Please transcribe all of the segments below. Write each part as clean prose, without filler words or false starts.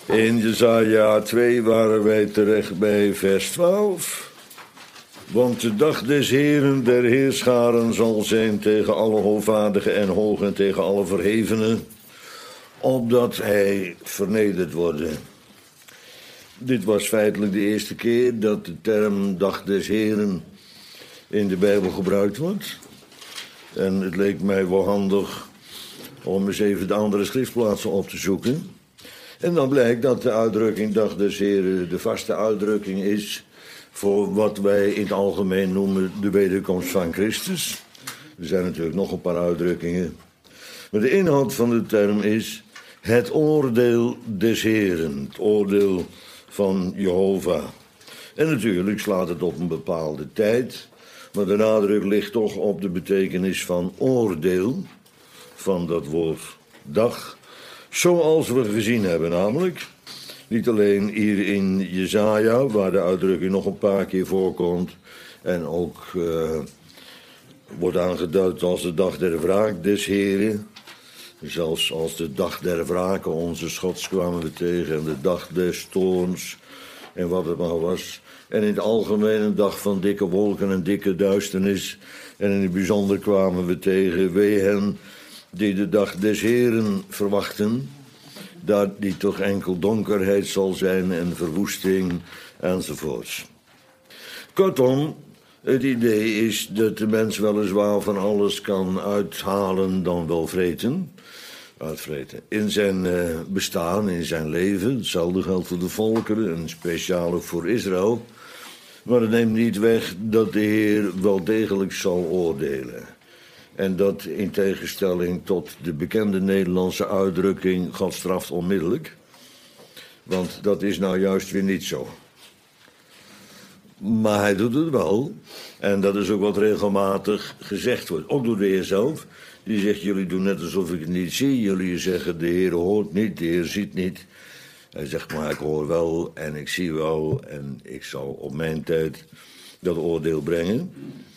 In Jesaja 2 waren wij terecht bij vers 12. Want de dag des Heren der heerscharen zal zijn tegen alle hoogvaardigen en hoog en tegen alle verhevenen, opdat hij vernederd worden. Dit was feitelijk de eerste keer dat de term dag des Heren in de Bijbel gebruikt wordt. En het leek mij wel handig om eens even de andere schriftplaatsen op te zoeken. En dan blijkt dat de uitdrukking dag des Heren de vaste uitdrukking is voor wat wij in het algemeen noemen de wederkomst van Christus. Er zijn natuurlijk nog een paar uitdrukkingen. Maar de inhoud van de term is het oordeel des Heren, het oordeel van Jehovah. En natuurlijk slaat het op een bepaalde tijd, maar de nadruk ligt toch op de betekenis van oordeel, van dat woord dag, zoals we gezien hebben namelijk. Niet alleen hier in Jesaja, waar de uitdrukking nog een paar keer voorkomt en ook wordt aangeduid als de dag der wraak des Heren. Zelfs als de dag der wraken onze schots kwamen we tegen en de dag des toorns en wat het maar was. En in het algemeen een dag van dikke wolken en dikke duisternis. En in het bijzonder kwamen we tegen wee hen die de dag des Heren verwachten, dat die toch enkel donkerheid zal zijn en verwoesting enzovoorts. Kortom, het idee is dat de mens weliswaar van alles kan uithalen dan wel uitvreten. In zijn bestaan, in zijn leven, hetzelfde geldt voor de volkeren en speciaal ook voor Israël. Maar het neemt niet weg dat de Heer wel degelijk zal oordelen. En dat in tegenstelling tot de bekende Nederlandse uitdrukking God straft onmiddellijk. Want dat is nou juist weer niet zo. Maar hij doet het wel. En dat is ook wat regelmatig gezegd wordt. Ook door de Heer zelf. Die zegt, jullie doen net alsof ik het niet zie. Jullie zeggen, de Heer hoort niet, de Heer ziet niet. Hij zegt, maar ik hoor wel en ik zie wel. En ik zal op mijn tijd dat oordeel brengen.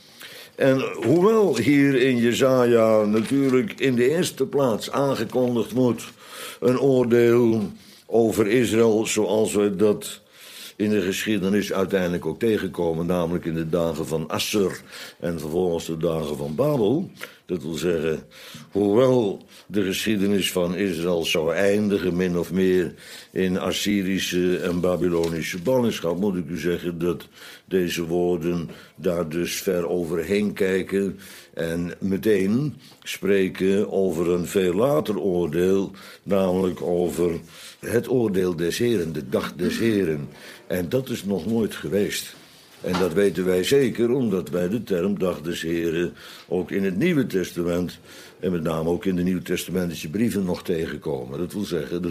En hoewel hier in Jesaja natuurlijk in de eerste plaats aangekondigd wordt een oordeel over Israël zoals we dat in de geschiedenis uiteindelijk ook tegenkomen, namelijk in de dagen van Assur en vervolgens de dagen van Babel. Dat wil zeggen, hoewel de geschiedenis van Israël zou eindigen min of meer in Assyrische en Babylonische ballingschap, moet ik u zeggen dat deze woorden daar dus ver overheen kijken en meteen spreken over een veel later oordeel, namelijk over het oordeel des Heren, de dag des Heren. En dat is nog nooit geweest. En dat weten wij zeker omdat wij de term dag des Heren ook in het Nieuwe Testament en met name ook in de Nieuwtestamentische brieven nog tegenkomen. Dat wil zeggen,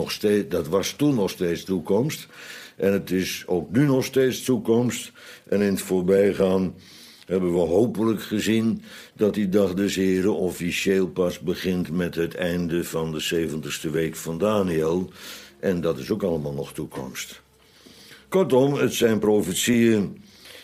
dat was toen nog steeds toekomst. En het is ook nu nog steeds toekomst. En in het voorbijgaan hebben we hopelijk gezien dat die dag des Heren officieel pas begint met het einde van de 70ste week van Daniel. En dat is ook allemaal nog toekomst. Kortom, het zijn profetieën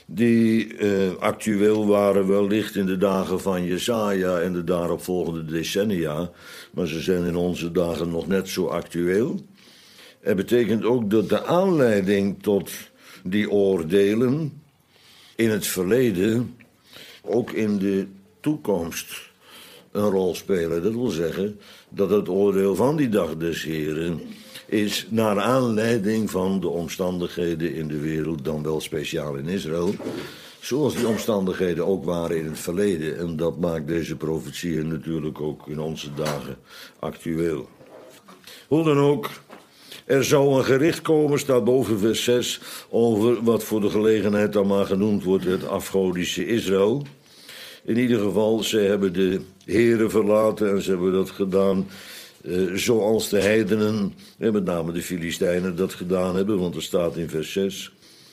die actueel waren wellicht in de dagen van Jesaja en de daaropvolgende decennia, maar ze zijn in onze dagen nog net zo actueel. Het betekent ook dat de aanleiding tot die oordelen in het verleden ook in de toekomst een rol spelen. Dat wil zeggen dat het oordeel van die dag des Heren is naar aanleiding van de omstandigheden in de wereld, dan wel speciaal in Israël, zoals die omstandigheden ook waren in het verleden. En dat maakt deze profetieën natuurlijk ook in onze dagen actueel. Hoe dan ook, er zou een gericht komen, staat boven vers 6, over wat voor de gelegenheid dan maar genoemd wordt het afgodische Israël. In ieder geval, ze hebben de Here verlaten en ze hebben dat gedaan zoals de heidenen, en met name de Filistijnen, dat gedaan hebben, want er staat in vers 6.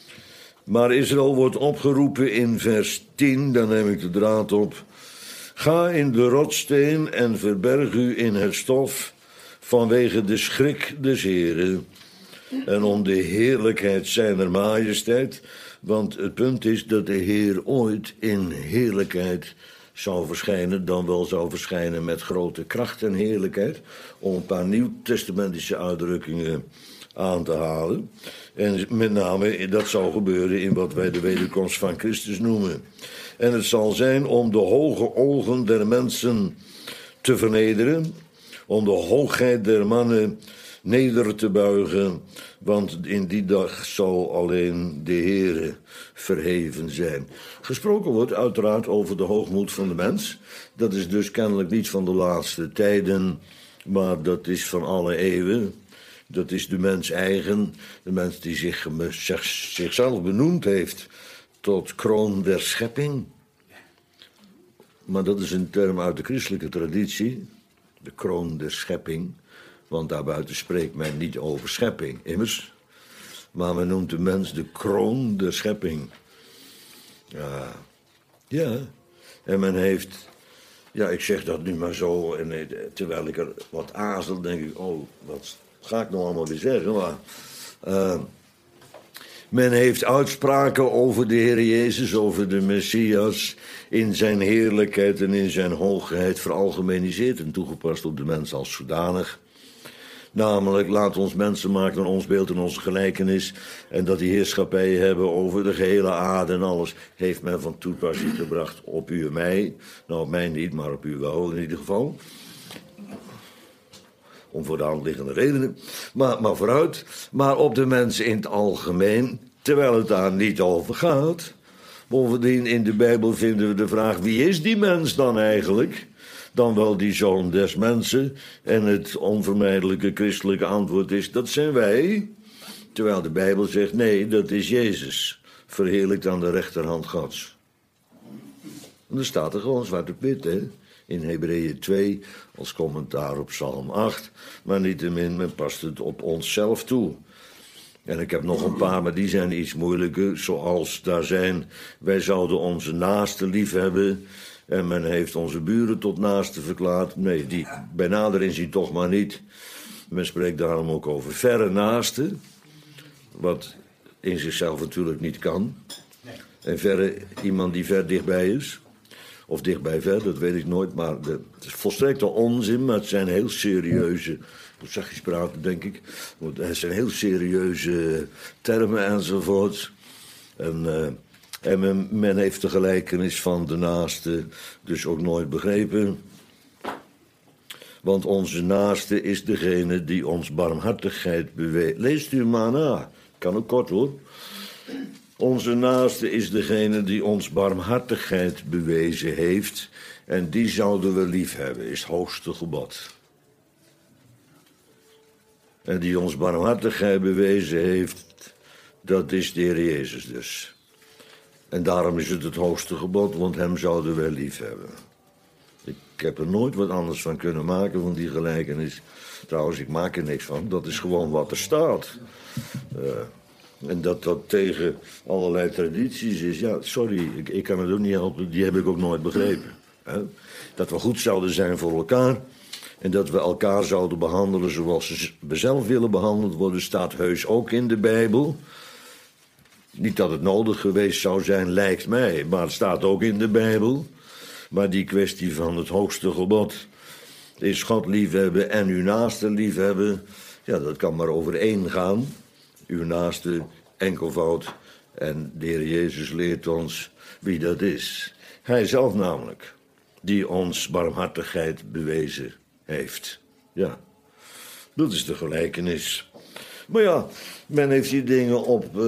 Maar Israël wordt opgeroepen in vers 10, daar neem ik de draad op. Ga in de rotsteen en verberg u in het stof vanwege de schrik des Heren en om de heerlijkheid zijner majesteit. Want het punt is dat de Heer ooit in heerlijkheid zou verschijnen, dan wel zou verschijnen met grote kracht en heerlijkheid. Om een paar nieuwtestamentische uitdrukkingen aan te halen. En met name, dat zal gebeuren in wat wij de wederkomst van Christus noemen. En het zal zijn om de hoge ogen der mensen te vernederen, om de hoogheid der mannen neder te buigen, want in die dag zal alleen de Heere verheven zijn. Gesproken wordt uiteraard over de hoogmoed van de mens. Dat is dus kennelijk niet van de laatste tijden, maar dat is van alle eeuwen. Dat is de mens eigen, de mens die zichzelf benoemd heeft tot kroon der schepping. Maar dat is een term uit de christelijke traditie, de kroon der schepping. Want daarbuiten spreekt men niet over schepping, immers. Maar men noemt de mens de kroon der schepping. Ja. En men heeft... Ja, ik zeg dat nu maar zo. En terwijl ik er wat aarzel, denk ik... Oh, wat ga ik nou allemaal weer zeggen? Maar, men heeft uitspraken over de Heer Jezus, over de Messias, in zijn heerlijkheid en in zijn hoogheid veralgemeniseerd en toegepast op de mens als zodanig. Namelijk, laat ons mensen maken naar ons beeld en onze gelijkenis. En dat die heerschappij hebben over de gehele aarde en alles, heeft men van toepassing gebracht op u en mij. Nou, op mij niet, maar op u wel in ieder geval. Om voor de hand liggende redenen. Maar vooruit. Maar op de mensen in het algemeen, terwijl het daar niet over gaat. Bovendien, in de Bijbel vinden we de vraag, wie is die mens dan eigenlijk? Dan wel die zoon des mensen. En het onvermijdelijke christelijke antwoord is, dat zijn wij. Terwijl de Bijbel zegt, nee, dat is Jezus. Verheerlijkt aan de rechterhand Gods. En dan staat er gewoon zwart op wit, hè. In Hebreeën 2, als commentaar op Psalm 8. Maar niettemin, men past het op onszelf toe. En ik heb nog een paar, maar die zijn iets moeilijker. Zoals daar zijn, wij zouden onze naaste lief hebben. En men heeft onze buren tot naaste verklaard. Nee, die bij nader inzien toch maar niet. Men spreekt daarom ook over verre naaste. Wat in zichzelf natuurlijk niet kan. En verre, iemand die ver dichtbij is. Of dichtbij ver, dat weet ik nooit. Maar het is volstrekt al onzin, maar het zijn heel serieuze... Moet zachtjes praten, denk ik. Het zijn heel serieuze termen enzovoort. En men heeft de gelijkenis van de naaste dus ook nooit begrepen. Want onze naaste is degene die ons barmhartigheid beweegt. Leest u maar na. Kan ook kort hoor. Onze naaste is degene die ons barmhartigheid bewezen heeft. En die zouden we lief hebben, is het hoogste gebod. En die ons barmhartigheid bewezen heeft, dat is de Heer Jezus dus. En daarom is het hoogste gebod, want hem zouden wij lief hebben. Ik heb er nooit wat anders van kunnen maken van die gelijkenis. Trouwens, ik maak er niks van. Dat is gewoon wat er staat. En dat tegen allerlei tradities is. Ja, sorry, ik kan het ook niet helpen. Die heb ik ook nooit begrepen. Dat we goed zouden zijn voor elkaar. En dat we elkaar zouden behandelen zoals we zelf willen behandeld worden, staat heus ook in de Bijbel. Niet dat het nodig geweest zou zijn, lijkt mij, maar het staat ook in de Bijbel. Maar die kwestie van het hoogste gebod is God liefhebben en uw naaste liefhebben. Ja, dat kan maar over één gaan. Uw naaste, enkelvoud. En de Heer Jezus leert ons wie dat is. Hij zelf namelijk, die ons barmhartigheid bewezen heeft. Ja, dat is de gelijkenis. Maar ja, men heeft die dingen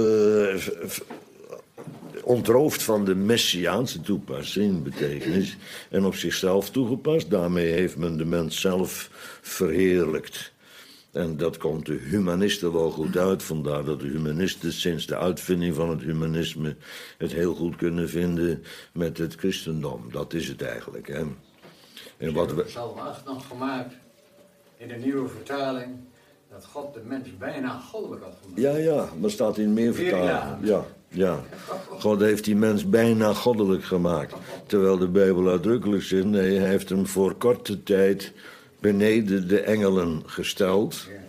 ontroofd van de messiaanse toepassing, betekenis, en op zichzelf toegepast. Daarmee heeft men de mens zelf verheerlijkt. En dat komt de humanisten wel goed uit. Vandaar dat de humanisten sinds de uitvinding van het humanisme het heel goed kunnen vinden met het christendom. Dat is het eigenlijk, hè. En wat we... Psalm 8 nog gemaakt in de nieuwe vertaling, dat God de mens bijna goddelijk had gemaakt. Ja, maar staat in meer vertalingen. Ja. God heeft die mens bijna goddelijk gemaakt. Terwijl de Bijbel uitdrukkelijk zegt, nee, hij heeft hem voor korte tijd beneden de engelen gesteld. Ja.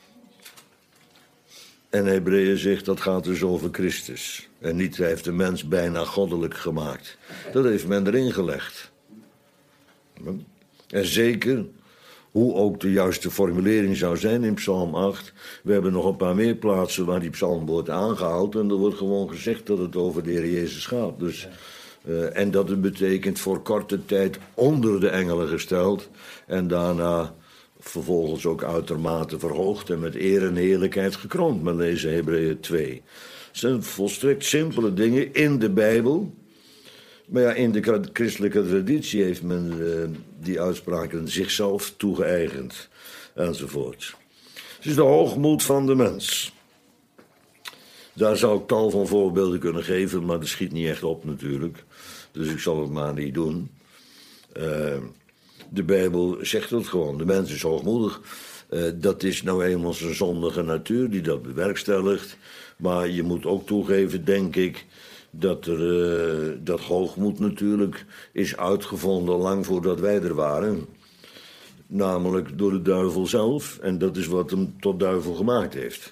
En Hebreeën zegt, dat gaat dus over Christus. En niet, hij heeft de mens bijna goddelijk gemaakt. Dat heeft men erin gelegd. En zeker, hoe ook de juiste formulering zou zijn in Psalm 8. We hebben nog een paar meer plaatsen waar die psalm wordt aangehaald. En er wordt gewoon gezegd dat het over de Heer Jezus gaat. Dus, en dat het betekent voor korte tijd onder de engelen gesteld. En daarna vervolgens ook uitermate verhoogd en met eer en heerlijkheid gekroond. Maar lezen Hebreeën 2. Het zijn volstrekt simpele dingen in de Bijbel. Maar ja, in de christelijke traditie heeft men die uitspraken zichzelf toegeëigend, enzovoort. Het is de hoogmoed van de mens. Daar zou ik tal van voorbeelden kunnen geven, maar dat schiet niet echt op natuurlijk. Dus ik zal het maar niet doen. De Bijbel zegt het gewoon, de mens is hoogmoedig. Dat is nou eenmaal zijn zondige natuur die dat bewerkstelligt. Maar je moet ook toegeven, denk ik, dat hoogmoed natuurlijk is uitgevonden lang voordat wij er waren. Namelijk door de duivel zelf. En dat is wat hem tot duivel gemaakt heeft.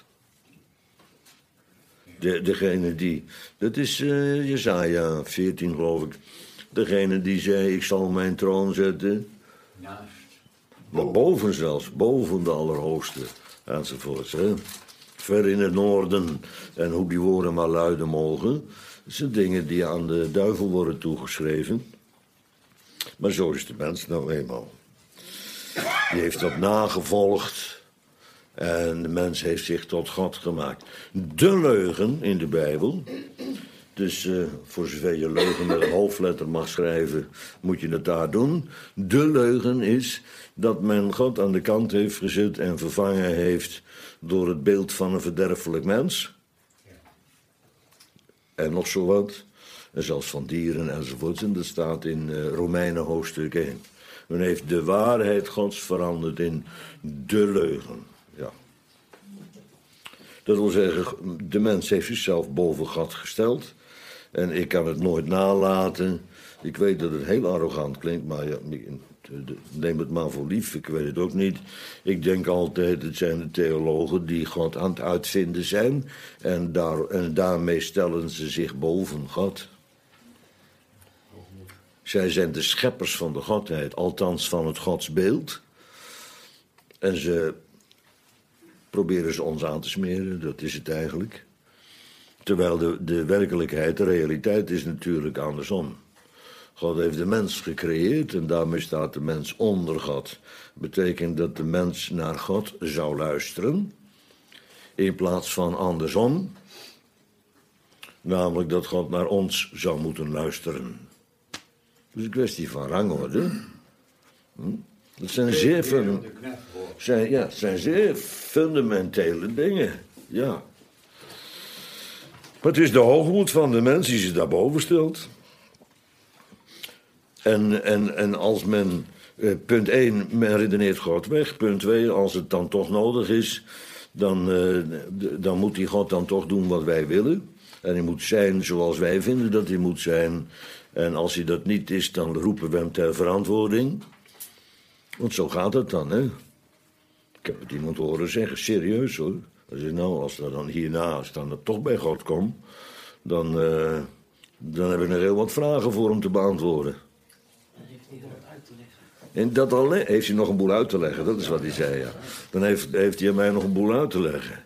Degene die... Dat is Jesaja 14, geloof ik. Degene die zei, ik zal mijn troon zetten. Naast. Maar boven zelfs. Boven de Allerhoogste. Enzovoorts. Hè? Ver in het noorden. En hoe die woorden maar luiden mogen. Dat zijn dingen die aan de duivel worden toegeschreven. Maar zo is de mens nou eenmaal. Die heeft dat nagevolgd. En de mens heeft zich tot God gemaakt. De leugen in de Bijbel. Dus voor zover je leugen met een hoofdletter mag schrijven, moet je het daar doen. De leugen is dat men God aan de kant heeft gezet en vervangen heeft door het beeld van een verderfelijk mens. En nog zo wat. En zelfs van dieren enzovoort. En dat staat in Romeinen hoofdstuk 1. Men heeft de waarheid Gods veranderd in de leugen. Ja. Dat wil zeggen, de mens heeft zichzelf boven God gesteld. En ik kan het nooit nalaten. Ik weet dat het heel arrogant klinkt, maar ja, neem het maar voor lief, ik weet het ook niet. Ik denk altijd, het zijn de theologen die God aan het uitvinden zijn. En daarmee stellen ze zich boven God. Zij zijn de scheppers van de Godheid, althans van het godsbeeld. En ze proberen ze ons aan te smeren, dat is het eigenlijk. Terwijl de werkelijkheid, de realiteit is natuurlijk andersom. God heeft de mens gecreëerd en daarmee staat de mens onder God. Betekent dat de mens naar God zou luisteren, in plaats van andersom. Namelijk dat God naar ons zou moeten luisteren. Dus een kwestie van rangorde. Dat zijn zeer fundamentele dingen. Ja. Maar het is de hoogmoed van de mens die zich daarboven stelt. En als men, punt 1, men redeneert God weg. Punt 2, als het dan toch nodig is, dan moet die God dan toch doen wat wij willen. En hij moet zijn zoals wij vinden dat hij moet zijn. En als hij dat niet is, dan roepen we hem ter verantwoording. Want zo gaat het dan, hè. Ik heb het iemand horen zeggen, serieus hoor. Hij zei, nou, als er dan hierna, als dan er toch bij God komt, dan heb ik nog heel wat vragen voor hem te beantwoorden. Dan heeft hij nog uit te leggen. En dat alleen heeft hij nog een boel uit te leggen, dat is wat hij zei, ja. Dan heeft hij aan mij nog een boel uit te leggen.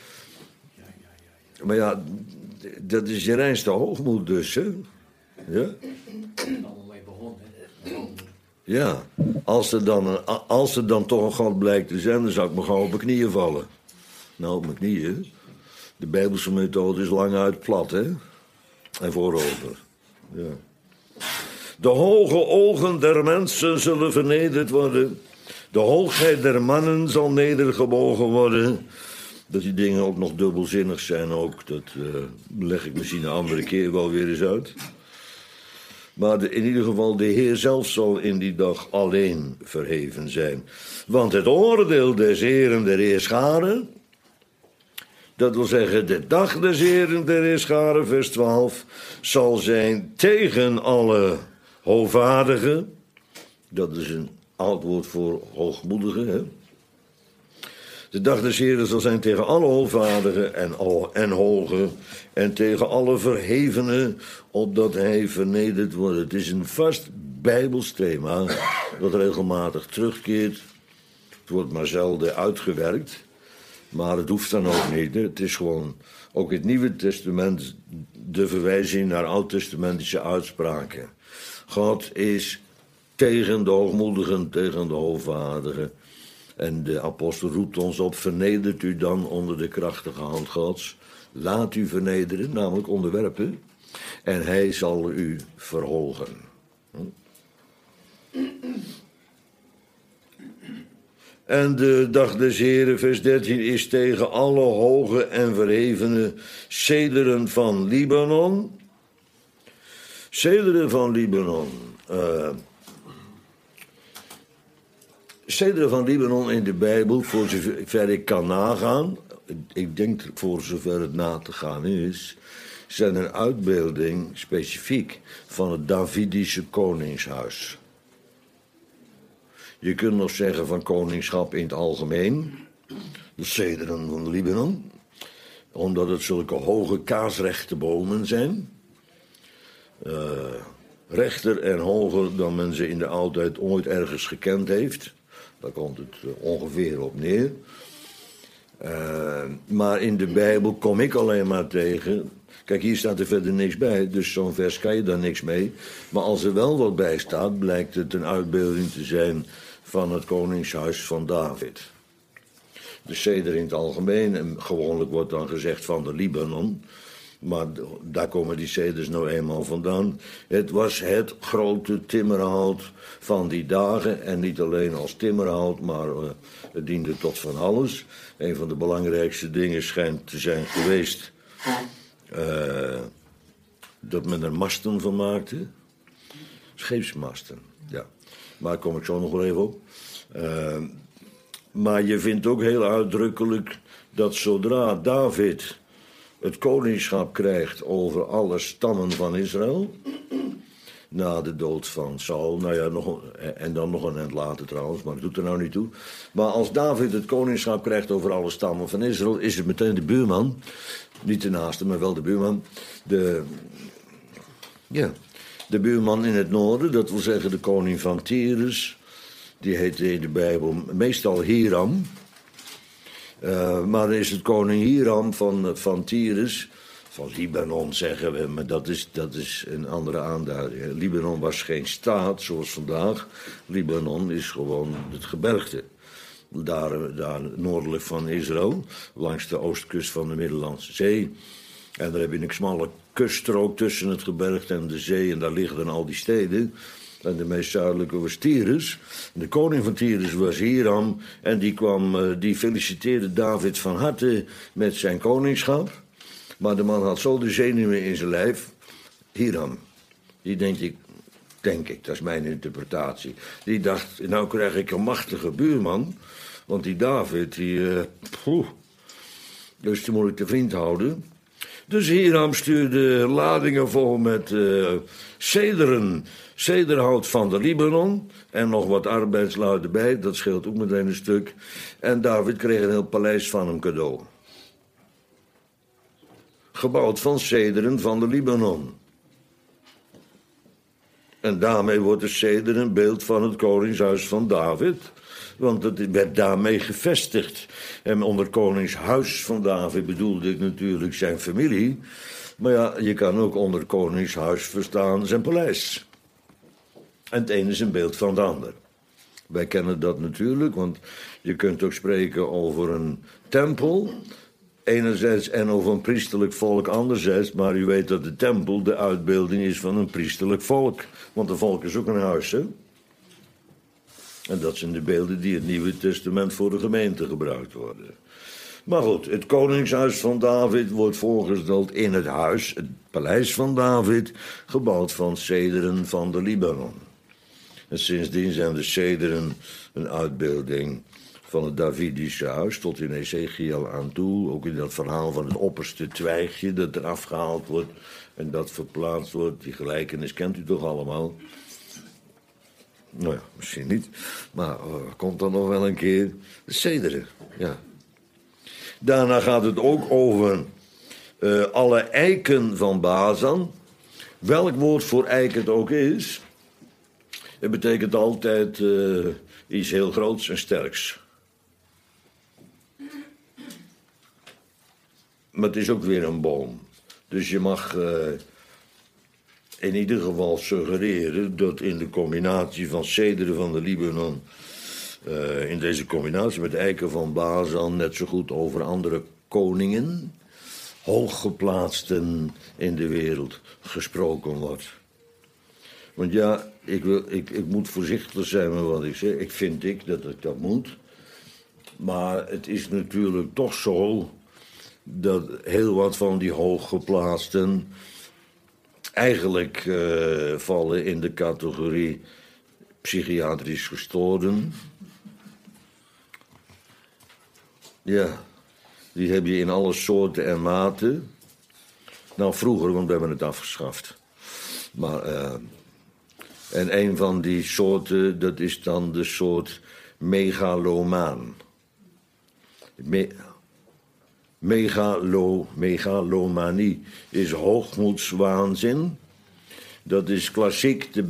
Maar ja, dat is je reinste hoogmoed dus, hè. Ja? Allemaal mee begonnen. Ja, als er dan toch een God blijkt te zijn, dan zou ik me gewoon op mijn knieën vallen. Nou, op mijn knieën. De Bijbelse methode is lang uit plat, hè? En voorover. Ja. De hoge ogen der mensen zullen vernederd worden. De hoogheid der mannen zal nedergebogen worden. Dat die dingen ook nog dubbelzinnig zijn ook, dat leg ik misschien een andere keer wel weer eens uit. Maar in ieder geval, de Heer zelf zal in die dag alleen verheven zijn. Want het oordeel des Heeren der Heerscharen, dat wil zeggen, de dag des Heeren der Heerscharen, vers 12, zal zijn tegen alle hoogvaardigen. Dat is een oud woord voor hoogmoedigen, hè. De dag des Heeren zal zijn tegen alle hoogvaardigen en hogen en tegen alle verhevenen, opdat hij vernederd wordt. Het is een vast Bijbels thema dat regelmatig terugkeert. Het wordt maar zelden uitgewerkt. Maar het hoeft dan ook niet. Het is gewoon, ook het Nieuwe Testament, de verwijzing naar oud-testamentische uitspraken. God is tegen de hoogmoedigen, tegen de hoogvaardigen. En de apostel roept ons op, vernedert u dan onder de krachtige hand Gods. Laat u vernederen, namelijk onderwerpen. En hij zal u verhogen. En de dag des Heren, vers 13, is tegen alle hoge en verhevene cederen van Libanon. Cederen van Libanon. Cederen van Libanon in de Bijbel, voor zover ik kan nagaan, ik denk voor zover het na te gaan is, zijn een uitbeelding specifiek van het Davidische koningshuis. Je kunt nog zeggen van koningschap in het algemeen, de cederen van Libanon, omdat het zulke hoge kaasrechte bomen zijn. Rechter en hoger dan men ze in de oudheid ooit ergens gekend heeft. Daar komt het ongeveer op neer. Maar in de Bijbel kom ik alleen maar tegen. Kijk, hier staat er verder niks bij, dus zo'n vers kan je daar niks mee. Maar als er wel wat bij staat, blijkt het een uitbeelding te zijn van het koningshuis van David. De ceder in het algemeen, en gewoonlijk wordt dan gezegd van de Libanon. Maar daar komen die ceders nou eenmaal vandaan. Het was het grote timmerhout van die dagen. En niet alleen als timmerhout, maar het diende tot van alles. Een van de belangrijkste dingen schijnt te zijn geweest dat men er masten van maakte. Scheepsmasten, ja. Maar daar kom ik zo nog wel even op. Maar je vindt ook heel uitdrukkelijk dat zodra David het koningschap krijgt over alle stammen van Israël, na de dood van Saul, nou ja, en dan nog een eind later trouwens, maar dat doet er nou niet toe. Maar als David het koningschap krijgt over alle stammen van Israël, is het meteen de buurman, niet de naaste, maar wel de buurman, de buurman in het noorden, dat wil zeggen de koning van Tyrus, die heet in de Bijbel meestal Hiram. Maar dan is het koning Hiram van Tyrus, van Libanon zeggen we, maar dat is een andere aanduiding. Libanon was geen staat zoals vandaag. Libanon is gewoon het gebergte. Daar noordelijk van Israël, langs de oostkust van de Middellandse Zee. En daar heb je een smalle kuststrook tussen het gebergte en de zee, en daar liggen dan al die steden. En de meest zuidelijke was Tyrus. De koning van Tyrus was Hiram. En die feliciteerde David van harte met zijn koningschap. Maar de man had zo de zenuwen in zijn lijf. Hiram, die denk ik, dat is mijn interpretatie. Die dacht, nou krijg ik een machtige buurman. Want die David, dus die moet ik te vriend houden. Dus Hiram stuurde ladingen vol met cederhout van de Libanon. En nog wat arbeidslui erbij, dat scheelt ook meteen een stuk. En David kreeg een heel paleis van hem cadeau. Gebouwd van cederen van de Libanon. En daarmee wordt de ceder een beeld van het koningshuis van David. Want het werd daarmee gevestigd. En onder koningshuis van David bedoelde ik natuurlijk zijn familie. Maar ja, je kan ook onder koningshuis verstaan zijn paleis. En het ene is een beeld van het ander. Wij kennen dat natuurlijk, want je kunt ook spreken over een tempel enerzijds en over een priesterlijk volk anderzijds. Maar u weet dat de tempel de uitbeelding is van een priesterlijk volk. Want een volk is ook een huis, hè? En dat zijn de beelden die in het Nieuwe Testament voor de gemeente gebruikt worden. Maar goed, het koningshuis van David wordt voorgesteld in het huis, het paleis van David, gebouwd van cederen van de Libanon. En sindsdien zijn de cederen een uitbeelding van het Davidische huis, tot in Ezekiel aan toe. Ook in dat verhaal van het opperste twijgje dat er afgehaald wordt en dat verplaatst wordt. Die gelijkenis kent u toch allemaal? Nou ja, misschien niet. Maar komt dan nog wel een keer de cederen, ja. Daarna gaat het ook over alle eiken van Bazan. Welk woord voor eik het ook is. Het betekent altijd iets heel groots en sterks. Maar het is ook weer een boom. Dus je mag in ieder geval suggereren dat in de combinatie van cederen van de Libanon, in deze combinatie met eiken van Bazan, net zo goed over andere koningen, hooggeplaatsten in de wereld, gesproken wordt. Want ja, ik moet voorzichtig zijn met wat ik zeg. Ik vind dat ik dat moet. Maar het is natuurlijk toch zo dat heel wat van die hooggeplaatsten eigenlijk vallen in de categorie psychiatrisch gestoorden. Ja, die heb je in alle soorten en maten. Nou, vroeger, want we hebben het afgeschaft. Maar, en een van die soorten, dat is dan de soort megalomaan. Megalomanie is hoogmoedswaanzin. Dat is klassiek de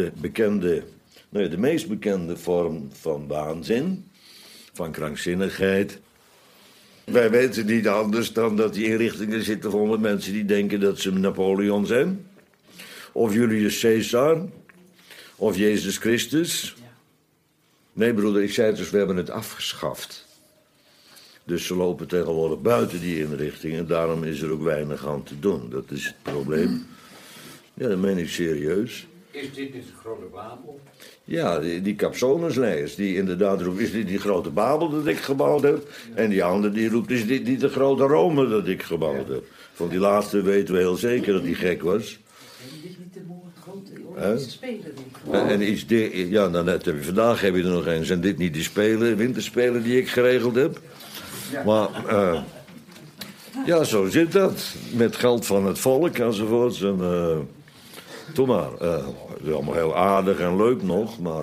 meest bekende vorm van waanzin, van krankzinnigheid. Wij weten niet anders dan dat die inrichtingen zitten vol met mensen die denken dat ze Napoleon zijn. Of Julius Caesar. Of Jezus Christus. Nee, broeder, ik zei dus, we hebben het afgeschaft. Dus ze lopen tegenwoordig buiten die inrichting en daarom is er ook weinig aan te doen. Dat is het probleem. Ja, dat meen ik serieus. Is dit niet de grote Babel? Ja, die Capsonusleiders, die inderdaad roept, is dit die grote Babel dat ik gebouwd heb? En die andere die roept, is dit niet de grote Rome dat ik gebouwd heb? Van die laatste weten we heel zeker dat die gek was. En dit niet de grote Olympische Spelen. En ja, nou net vandaag heb je er nog een. Zijn dit niet die spelen, winterspelen die ik geregeld heb? Ja. Maar, ja, zo zit dat. Met geld van het volk enzovoorts. En, doe maar. Het is allemaal heel aardig en leuk nog, maar...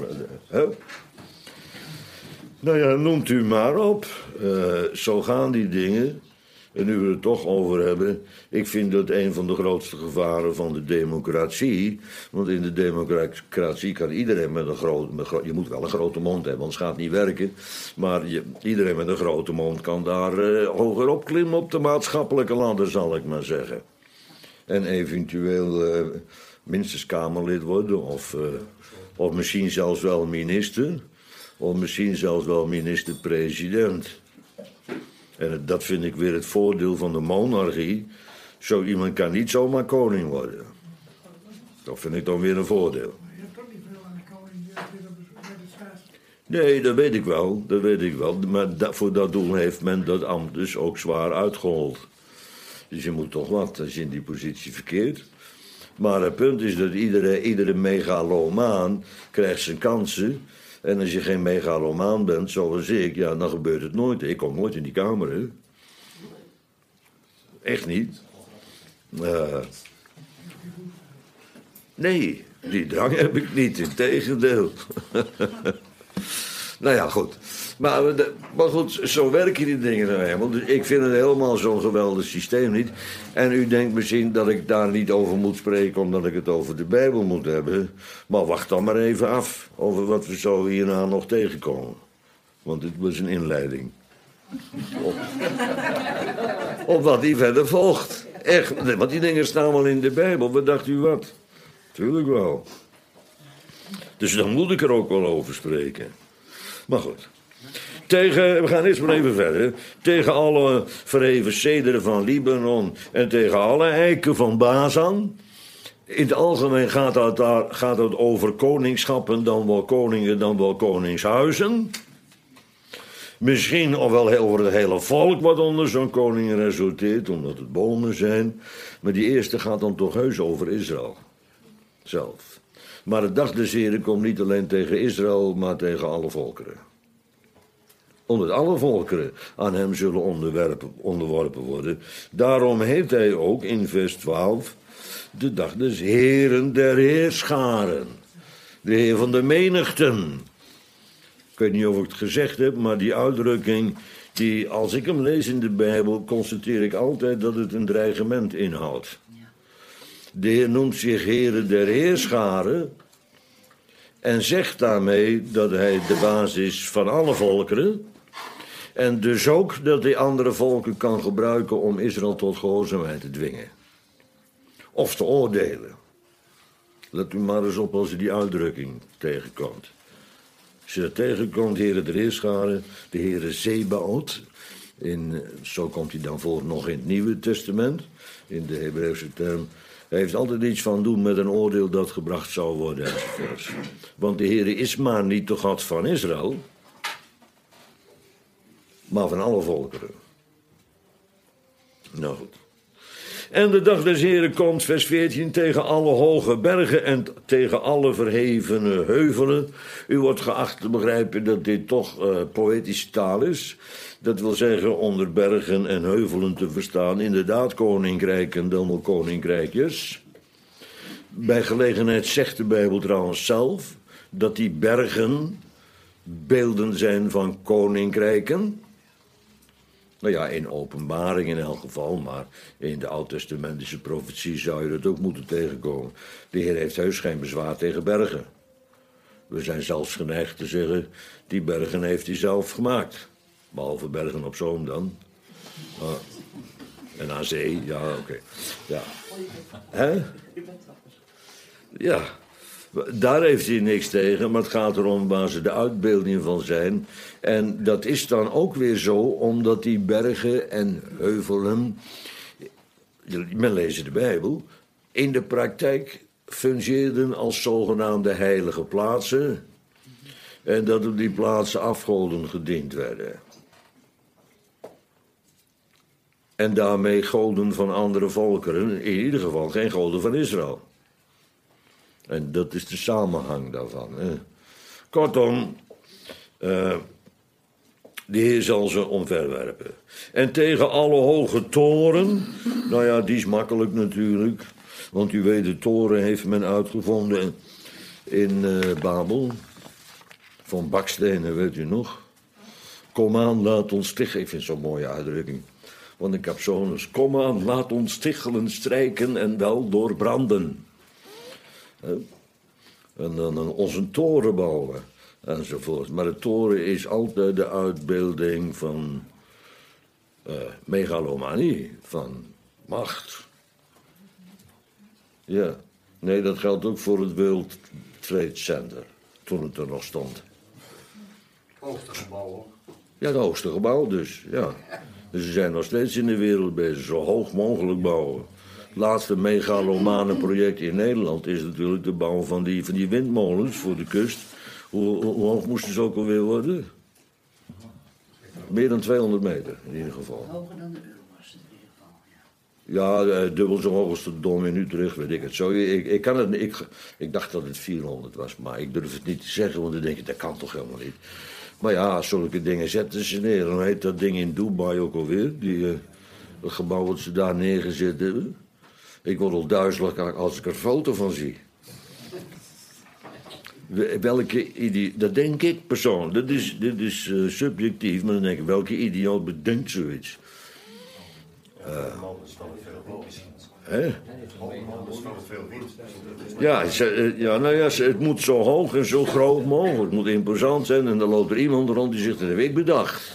Nou ja, noemt u maar op. Zo gaan die dingen. En nu we het toch over hebben... Ik vind dat een van de grootste gevaren van de democratie... Want in de democratie kan iedereen met een grote... Je moet wel een grote mond hebben, anders gaat het niet werken. Maar iedereen met een grote mond kan daar hoger opklimmen... op de maatschappelijke ladder, zal ik maar zeggen. En eventueel minstens Kamerlid worden... Of misschien zelfs wel minister... Of misschien zelfs wel minister-president... En dat vind ik weer het voordeel van de monarchie. Zo iemand kan niet zomaar koning worden. Dat vind ik dan weer een voordeel. Maar je hebt ook niet veel aan de koning bij de staat. Nee, dat weet ik wel. Maar voor dat doel heeft men dat ambt dus ook zwaar uitgehold. Dus je moet toch wat als je in die positie verkeert. Maar het punt is dat iedere megalomaan krijgt zijn kansen... En als je geen megalomaan bent, zoals ik, ja, dan gebeurt het nooit. Ik kom nooit in die kamer, hè. Echt niet. Nee, die drang heb ik niet, integendeel. Nou ja, goed. Maar goed, zo werken die dingen nou helemaal. Dus ik vind het helemaal zo'n geweldig systeem niet. En u denkt misschien dat ik daar niet over moet spreken... omdat ik het over de Bijbel moet hebben. Maar wacht dan maar even af over wat we zo hierna nog tegenkomen. Want dit was een inleiding. Op wat die verder volgt. Echt, want die dingen staan wel in de Bijbel. Wat dacht u wat? Tuurlijk wel. Dus dan moet ik er ook wel over spreken. Maar goed. We gaan eerst maar even verder. Tegen alle verheven cederen van Libanon en tegen alle eiken van Bazan. In het algemeen gaat het over koningschappen, dan wel koningen, dan wel koningshuizen. Misschien of wel over het hele volk wat onder zo'n koning resulteert, omdat het bomen zijn. Maar die eerste gaat dan toch heus over Israël zelf. Maar de dag des Heren komt niet alleen tegen Israël, maar tegen alle volkeren. Omdat alle volkeren aan hem zullen onderworpen worden. Daarom heeft hij ook in vers 12 de dag des Heren der Heerscharen. De Heer van de menigten. Ik weet niet of ik het gezegd heb, maar die uitdrukking, als ik hem lees in de Bijbel, constateer ik altijd dat het een dreigement inhoudt. De Heer noemt zich Heere der Heerscharen en zegt daarmee dat hij de baas is van alle volkeren. En dus ook dat hij andere volken kan gebruiken om Israël tot gehoorzaamheid te dwingen. Of te oordelen. Let u maar eens op als u die uitdrukking tegenkomt. Als je dat tegenkomt, Heere der Heerscharen, de Heere Zebaot. Zo komt hij dan voor nog in het Nieuwe Testament, in de Hebreeuwse term. Hij heeft altijd iets van doen met een oordeel dat gebracht zou worden enzovoorts. Want de Heere is maar niet de God van Israël, maar van alle volkeren. Nou goed. En de dag des Heren komt, vers 14, tegen alle hoge bergen en tegen alle verhevene heuvelen. U wordt geacht te begrijpen dat dit toch poëtische taal is. Dat wil zeggen onder bergen en heuvelen te verstaan. Inderdaad, koninkrijken, dan wel koninkrijkjes. Bij gelegenheid zegt de Bijbel trouwens zelf dat die bergen beelden zijn van koninkrijken. Nou ja, in openbaring in elk geval, maar in de oud-testamentische profetie zou je dat ook moeten tegenkomen. De Heer heeft heus geen bezwaar tegen bergen. We zijn zelfs geneigd te zeggen, die bergen heeft hij zelf gemaakt. Behalve Bergen op Zoom dan. En aan zee, ja, oké. Ja. Hè? Ja. Daar heeft hij niks tegen, maar het gaat erom waar ze de uitbeelding van zijn. En dat is dan ook weer zo, omdat die bergen en heuvelen, men leest de Bijbel, in de praktijk fungeerden als zogenaamde heilige plaatsen. En dat op die plaatsen afgoden gediend werden. En daarmee goden van andere volkeren, in ieder geval geen goden van Israël. En dat is de samenhang daarvan. Hè. Kortom, de Heer zal ze omverwerpen. En tegen alle hoge toren, nou ja, die is makkelijk natuurlijk. Want u weet, de toren heeft men uitgevonden in Babel. Van bakstenen, weet u nog. Kom aan, laat ons stichelen. Ik vind het zo'n mooie uitdrukking. Want ik heb zo'n, kom aan, laat ons stichelen, strijken en wel doorbranden. En dan onze toren bouwen, enzovoort. Maar de toren is altijd de uitbeelding van megalomanie, van macht. Ja, nee, dat geldt ook voor het World Trade Center, toen het er nog stond. Het hoogste gebouw ook. Ja, het hoogste gebouw dus, ja. Dus ze zijn nog steeds in de wereld bezig, zo hoog mogelijk bouwen. Het laatste megalomane project in Nederland is natuurlijk de bouw van die windmolens voor de kust. Hoe hoog moesten ze ook alweer worden? Meer dan 200 meter, in ieder geval. Hoger dan de Euromast in ieder geval, ja. Ja, dubbel zo hoog als de Dom in Utrecht, weet ik het zo. Ik dacht dat het 400 was, maar ik durf het niet te zeggen, want dan denk ik, dat kan toch helemaal niet. Maar ja, zulke dingen zetten ze neer. Dan heet dat ding in Dubai ook alweer, het gebouw wat ze daar neergezet hebben. Ik word al duizelig als ik er een foto van zie. Welke idioot, dat denk ik persoonlijk, dit is subjectief, maar dan denk ik, welke idioot bedenkt zoiets? Ja, nou ja, het moet zo hoog en zo groot mogelijk. Het moet imposant zijn en dan loopt er iemand rond die zegt, dat heb ik bedacht.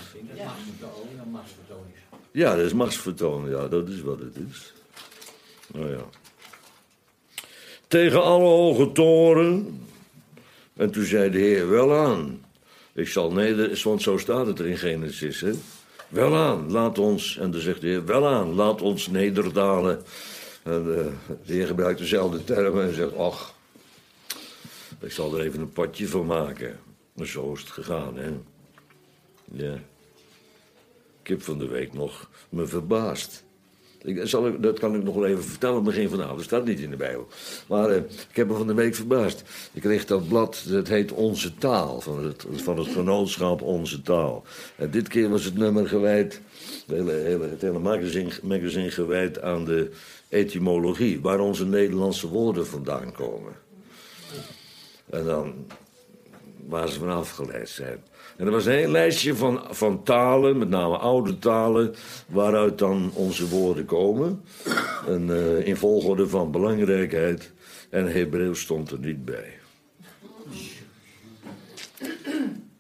Ja, dat is machtsvertoon, ja, dat is wat het is. Nou ja. Tegen alle hoge toren. En toen zei de Heer, wel aan. Ik zal want zo staat het er in Genesis, hè. Wel aan, laat ons, en dan zegt de Heer, wel aan, laat ons nederdalen. En de Heer gebruikt dezelfde termen en zegt, ach, ik zal er even een potje van maken. Maar zo is het gegaan, hè. Ja. Ik heb van de week nog me verbaasd. Dat kan ik nog wel even vertellen, begin vanavond. Dat staat niet in de Bijbel. Maar ik heb me van de week verbaasd. Ik kreeg dat blad, dat heet Onze Taal, van het genootschap Onze Taal. En dit keer was het nummer gewijd, het hele magazine gewijd aan de etymologie, waar onze Nederlandse woorden vandaan komen. En dan waar ze van afgeleid zijn. En er was een heel lijstje van talen, met name oude talen, waaruit dan onze woorden komen. En in volgorde van belangrijkheid. En Hebreeuws stond er niet bij.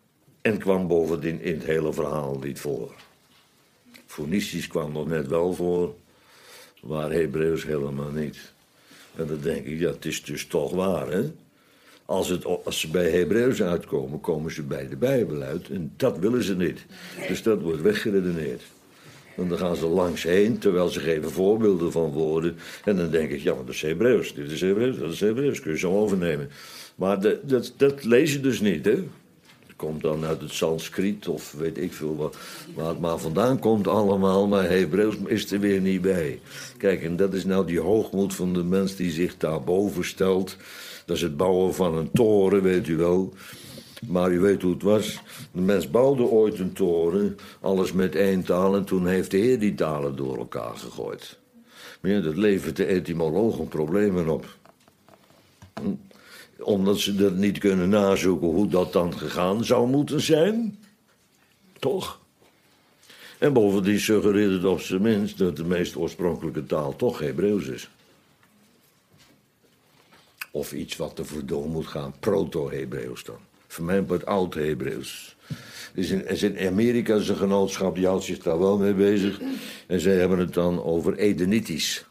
En kwam bovendien in het hele verhaal niet voor. Foenicisch kwam nog net wel voor, maar Hebreeuws helemaal niet. En dan denk ik, ja, het is dus toch waar, hè? Als ze bij Hebreeuws uitkomen, komen ze bij de Bijbel uit. En dat willen ze niet. Dus dat wordt weggeredeneerd. En dan gaan ze langs heen, terwijl ze geven voorbeelden van woorden. En dan denk ik, ja, maar dat is Hebreeuws. Dit is Hebreeuws, dat is Hebreeuws. Kun je zo overnemen. Maar dat lees je dus niet, hè? Het komt dan uit het Sanskriet of weet ik veel wat. Waar het maar vandaan komt allemaal, maar Hebreeuws is er weer niet bij. Kijk, en dat is nou die hoogmoed van de mens die zich daarboven stelt. Dat is het bouwen van een toren, weet u wel. Maar u weet hoe het was. De mens bouwde ooit een toren, alles met één taal. En toen heeft de Heer die talen door elkaar gegooid. Maar ja, dat levert de etymologen problemen op. Omdat ze dat niet kunnen nazoeken hoe dat dan gegaan zou moeten zijn. Toch? En bovendien suggereert het op zijn minst dat de meest oorspronkelijke taal toch Hebreeuws is. Of iets wat ervoor door moet gaan, proto-Hebreeuws dan. Voor mij wordt oud-Hebreeuws. Dus in Amerika is een genootschap, die houdt zich daar wel mee bezig. En zij hebben het dan over Edenitisch.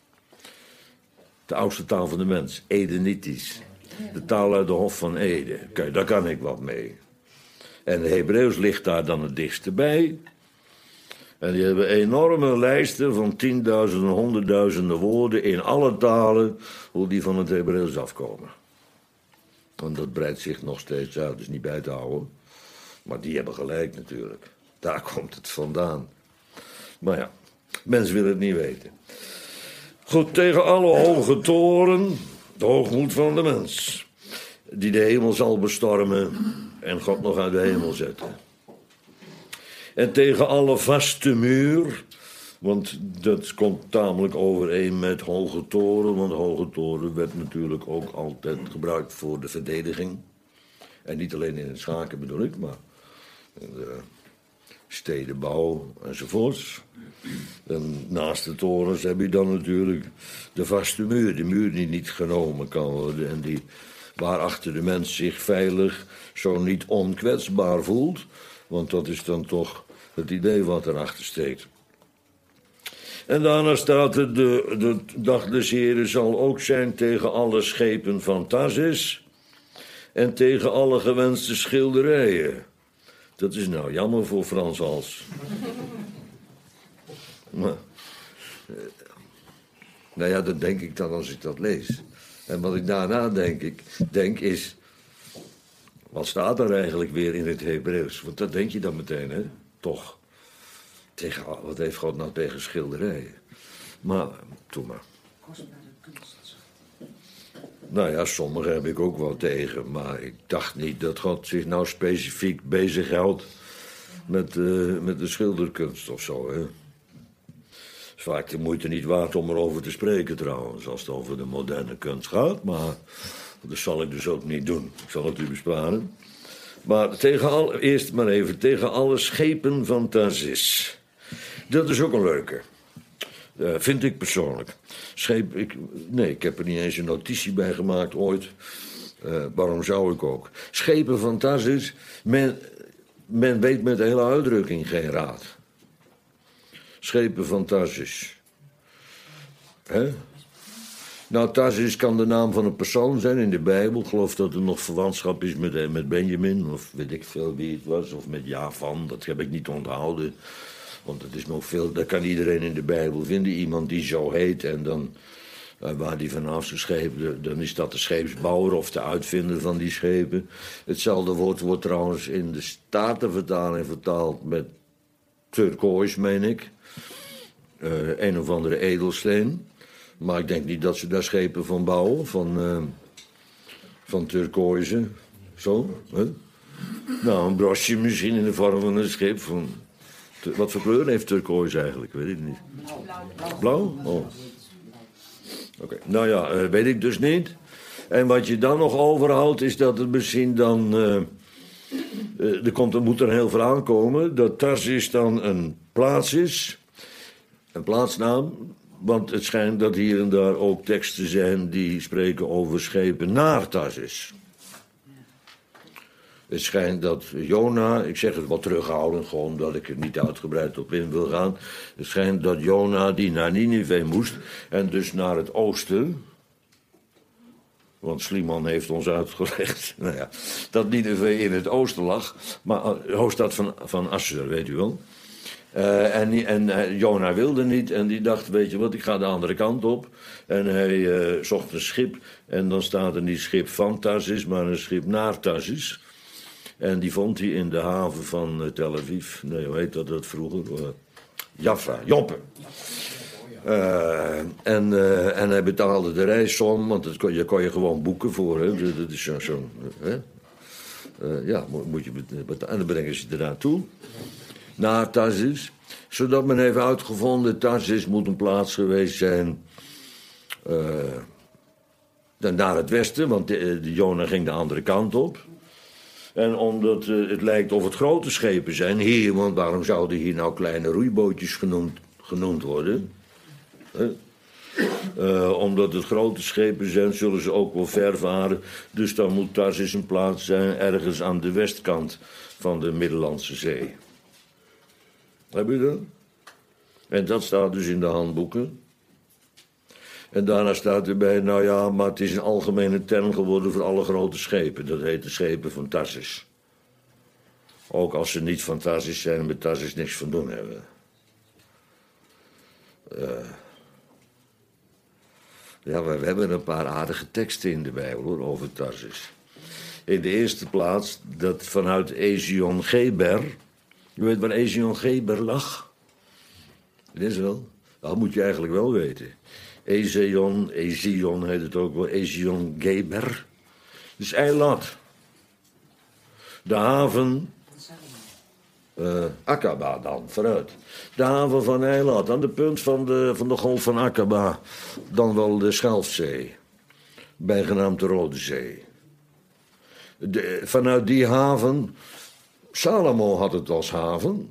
De oudste taal van de mens, Edenitisch. De taal uit de Hof van Eden. Kijk, daar kan ik wat mee. En de Hebreeuws ligt daar dan het dichtste bij. En die hebben enorme lijsten van 10.000, 100.000 woorden in alle talen, hoe die van het Hebreeuws afkomen. En dat breidt zich nog steeds uit, dus niet bij te houden. Maar die hebben gelijk natuurlijk. Daar komt het vandaan. Maar ja, mensen willen het niet weten. Goed, tegen alle hoge toren, de hoogmoed van de mens, die de hemel zal bestormen en God nog uit de hemel zetten. En tegen alle vaste muur, want dat komt tamelijk overeen met hoge toren, want hoge toren werd natuurlijk ook altijd gebruikt voor de verdediging. En niet alleen in het schaken bedoel ik, maar in de stedenbouw enzovoorts. En naast de torens heb je dan natuurlijk de vaste muur, de muur die niet genomen kan worden en die waarachter de mens zich veilig, zo niet onkwetsbaar voelt, want dat is dan toch het idee wat erachter steekt. En daarna staat er, de dag des Heren zal ook zijn tegen alle schepen van Tarsis en tegen alle gewenste schilderijen. Dat is nou jammer voor Frans Hals. Maar, nou ja, dat denk ik dan als ik dat lees. En wat ik daarna denk is, wat staat er eigenlijk weer in het Hebreeuws? Want dat denk je dan meteen, hè? Toch. Wat heeft God nou tegen schilderijen? Maar, doe maar. Nou ja, sommige heb ik ook wel tegen. Maar ik dacht niet dat God zich nou specifiek bezighoudt met de schilderkunst of zo, hè. Het is vaak de moeite niet waard om erover te spreken trouwens, als het over de moderne kunst gaat. Maar dat zal ik dus ook niet doen. Ik zal het u besparen. Maar eerst maar even, tegen alle schepen van Tarsis. Dat is ook een leuke. Vind ik persoonlijk. Ik heb er niet eens een notitie bij gemaakt ooit. Waarom zou ik ook? Schepen van Tarsis, men weet met de hele uitdrukking geen raad. Schepen van Tarsis. Hè? Nou, Tarsis kan de naam van een persoon zijn in de Bijbel. Ik geloof dat er nog verwantschap is met Benjamin, of weet ik veel wie het was, of met Javan. Dat heb ik niet onthouden. Want het is nog veel, dat kan iedereen in de Bijbel vinden. Iemand die zo heet en dan, waar die vanaf zijn scheep, dan is dat de scheepsbouwer of de uitvinder van die schepen. Hetzelfde woord wordt trouwens in de Statenvertaling vertaald met turkoois, meen ik. Een of andere edelsteen. Maar ik denk niet dat ze daar schepen van bouwen, van turkooizen. Zo, hè? Nou, een brosje misschien in de vorm van een schip. Wat voor kleur heeft turkoois eigenlijk? Weet ik niet. Blauw? Oh. Oké. Nou ja, weet ik dus niet. En wat je dan nog overhoudt, is dat het misschien dan... er moet er heel veel aankomen. Dat Tarsis dan een plaats is. Een plaatsnaam. Want het schijnt dat hier en daar ook teksten zijn die spreken over schepen naar Tarsis. Het schijnt dat Jona, ik zeg het wat terughoudend, gewoon omdat ik er niet uitgebreid op in wil gaan. Het schijnt dat Jona die naar Ninive moest en dus naar het oosten. Want Schliemann heeft ons uitgelegd nou ja, dat Ninive in het oosten lag, maar de hoofdstad van Assur, weet u wel. En Jona wilde niet en die dacht, weet je wat, ik ga de andere kant op. En hij zocht een schip en dan staat er niet schip van Tarsis, maar een schip naar Tarsis. En die vond hij in de haven van Tel Aviv. Nee, hoe heet dat vroeger? Jaffa, Joppe. En hij betaalde de reissom, want je kon je gewoon boeken voor. Hè? Dat is zo'n... ja, moet je betalen. En dan brengen ze er naartoe. Naar Tarsis. Zodat men heeft uitgevonden, Tarsis moet een plaats geweest zijn... naar het westen, want de Jona ging de andere kant op. En omdat het lijkt of het grote schepen zijn hier, want waarom zouden hier nou kleine roeibootjes genoemd worden? Omdat het grote schepen zijn, zullen ze ook wel ver varen. Dus dan moet Tarsis een plaats zijn ergens aan de westkant van de Middellandse Zee. Heb je dat? En dat staat dus in de handboeken. En daarna staat erbij, nou ja, maar het is een algemene term geworden voor alle grote schepen. Dat heet de schepen van Tarsis. Ook als ze niet van Tarsis zijn en met Tarsis niks van doen hebben. Ja, we hebben een paar aardige teksten in de Bijbel hoor, over Tarsis. In de eerste plaats, dat vanuit Ezion-Geber. Je weet waar Ezion-Geber lag? Dat is wel. Dat moet je eigenlijk wel weten. Ezion heet het ook wel, Ezion-Geber. Dus Eilat. De haven... Aqaba dan, vooruit. De haven van Eilat, aan de punt van de golf van Aqaba. Dan wel de Schelfzee. Bijgenaamd de Rode Zee. Vanuit die haven... Salomo had het als haven...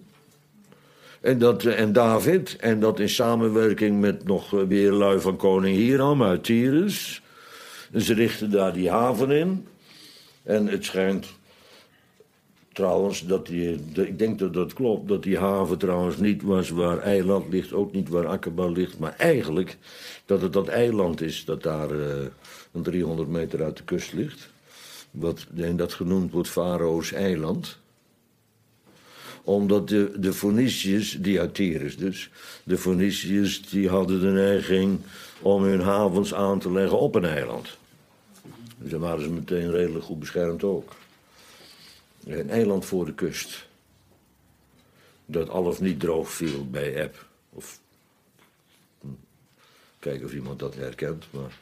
En David, en dat in samenwerking met nog weer lui van koning Hiram uit Tyrus. En ze richten daar die haven in. En het schijnt trouwens dat ik denk dat dat klopt, dat die haven trouwens niet was waar Eiland ligt, ook niet waar Aqaba ligt, maar eigenlijk dat het dat eiland is dat daar een 300 meter uit de kust ligt. En dat genoemd wordt Farao's eiland. Omdat de Feniciërs, die uit Tyrus dus... de Feniciërs die hadden de neiging om hun havens aan te leggen op een eiland. Dus dan waren ze meteen redelijk goed beschermd ook. Een eiland voor de kust. Dat al of niet droog viel bij eb. Of... Kijken of iemand dat herkent, maar...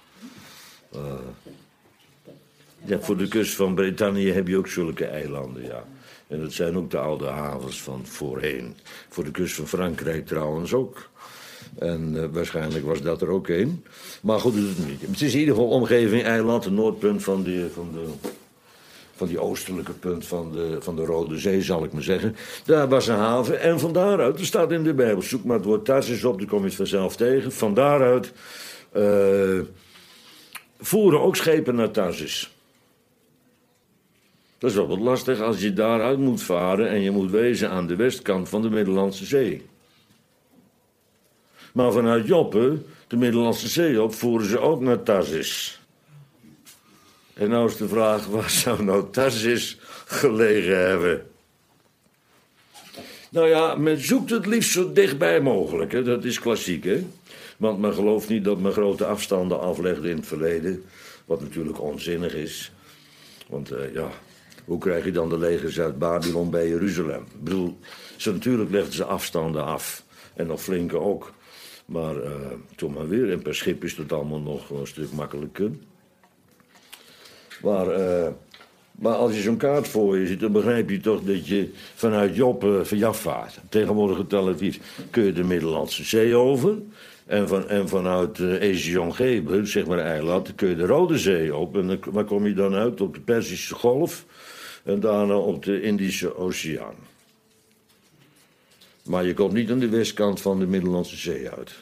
ja, voor de kust van Brittannië heb je ook zulke eilanden, ja. En dat zijn ook de oude havens van voorheen. Voor de kust van Frankrijk trouwens ook. En waarschijnlijk was dat er ook een. Maar goed, het is in ieder geval omgeving eiland, het noordpunt van die oostelijke punt van de Rode Zee, zal ik maar zeggen. Daar was een haven en van daaruit, er staat in de Bijbel, zoek maar het woord Tarsis op, dan kom je het vanzelf tegen. Van daaruit voeren ook schepen naar Tarsis. Dat is wel wat lastig als je daaruit moet varen en je moet wezen aan de westkant van de Middellandse Zee. Maar vanuit Joppe, de Middellandse Zee op, voeren ze ook naar Tarsis. En nou is de vraag, waar zou nou Tarsis gelegen hebben? Nou ja, men zoekt het liefst zo dichtbij mogelijk, hè? Dat is klassiek, hè? Want men gelooft niet dat men grote afstanden aflegde in het verleden. Wat natuurlijk onzinnig is. Want ja... Hoe krijg je dan de legers uit Babylon bij Jeruzalem? Ik bedoel, natuurlijk legden ze afstanden af. En nog flinke ook. Maar toen maar weer. En per schip is het allemaal nog een stuk makkelijker. Maar als je zo'n kaart voor je ziet, dan begrijp je toch dat je vanuit Joppe, van Jaffa, tegenwoordig Tel Aviv, kun je de Middellandse Zee over. En vanuit Ezion-Geber, zeg maar eiland, kun je de Rode Zee op. En waar kom je dan uit? Op de Perzische Golf. En daarna op de Indische Oceaan. Maar je komt niet aan de westkant van de Middellandse Zee uit.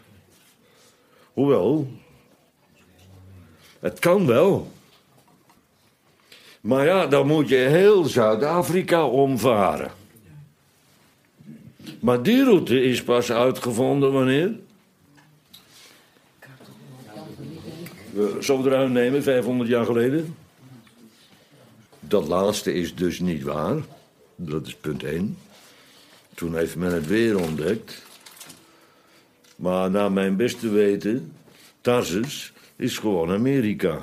Hoewel, het kan wel. Maar ja, dan moet je heel Zuid-Afrika omvaren. Maar die route is pas uitgevonden wanneer? Zullen we eruit nemen, 500 jaar geleden? Dat laatste is dus niet waar. Dat is punt 1. Toen heeft men het weer ontdekt. Maar naar mijn beste weten, Tarsus is gewoon Amerika.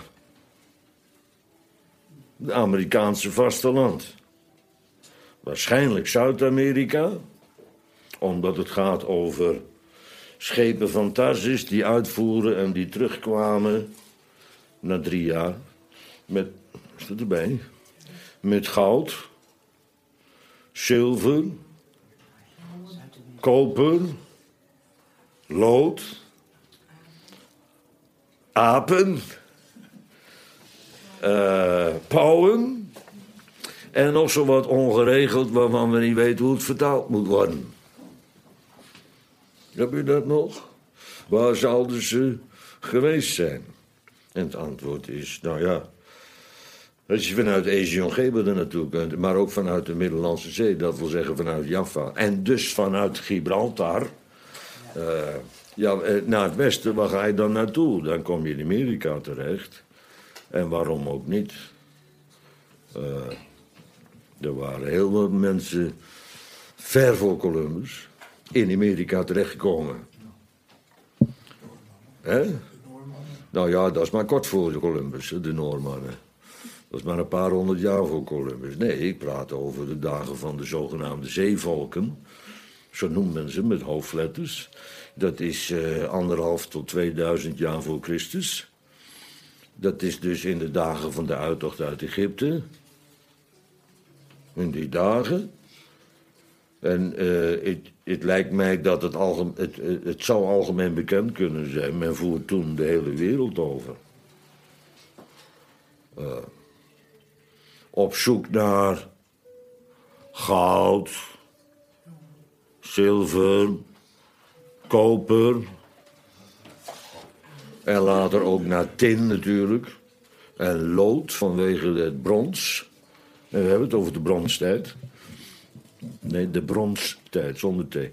Het Amerikaanse vasteland. Waarschijnlijk Zuid-Amerika, omdat het gaat over schepen van Tarsus die uitvoeren en die terugkwamen na 3 jaar met, is dat erbij? Met goud, zilver, koper, lood, apen, pauwen en nog zo wat ongeregeld waarvan we niet weten hoe het vertaald moet worden. Heb je dat nog? Waar zouden ze geweest zijn? En het antwoord is, nou ja, als je vanuit Ezion-Geber er naartoe kunt, maar ook vanuit de Middellandse Zee, dat wil zeggen vanuit Jaffa, en dus vanuit Gibraltar, naar het westen, waar ga je dan naartoe? Dan kom je in Amerika terecht. En waarom ook niet? Er waren heel wat mensen ver voor Columbus in Amerika terechtgekomen. Hè? Nou ja, dat is maar kort voor Columbus, de Noormannen. Dat is maar een paar 100 jaar voor Columbus. Nee, ik praat over de dagen van de zogenaamde zeevolken. Zo noemt men ze met hoofdletters. Dat is 1500 tot 2000 jaar voor Christus. Dat is dus in de dagen van de uittocht uit Egypte. In die dagen. En het lijkt mij dat het zou algemeen bekend kunnen zijn. Men voert toen de hele wereld over. Op zoek naar goud, zilver, koper. En later ook naar tin natuurlijk. En lood vanwege het brons. En we hebben het over de bronstijd. Nee, de bronstijd, zonder thee.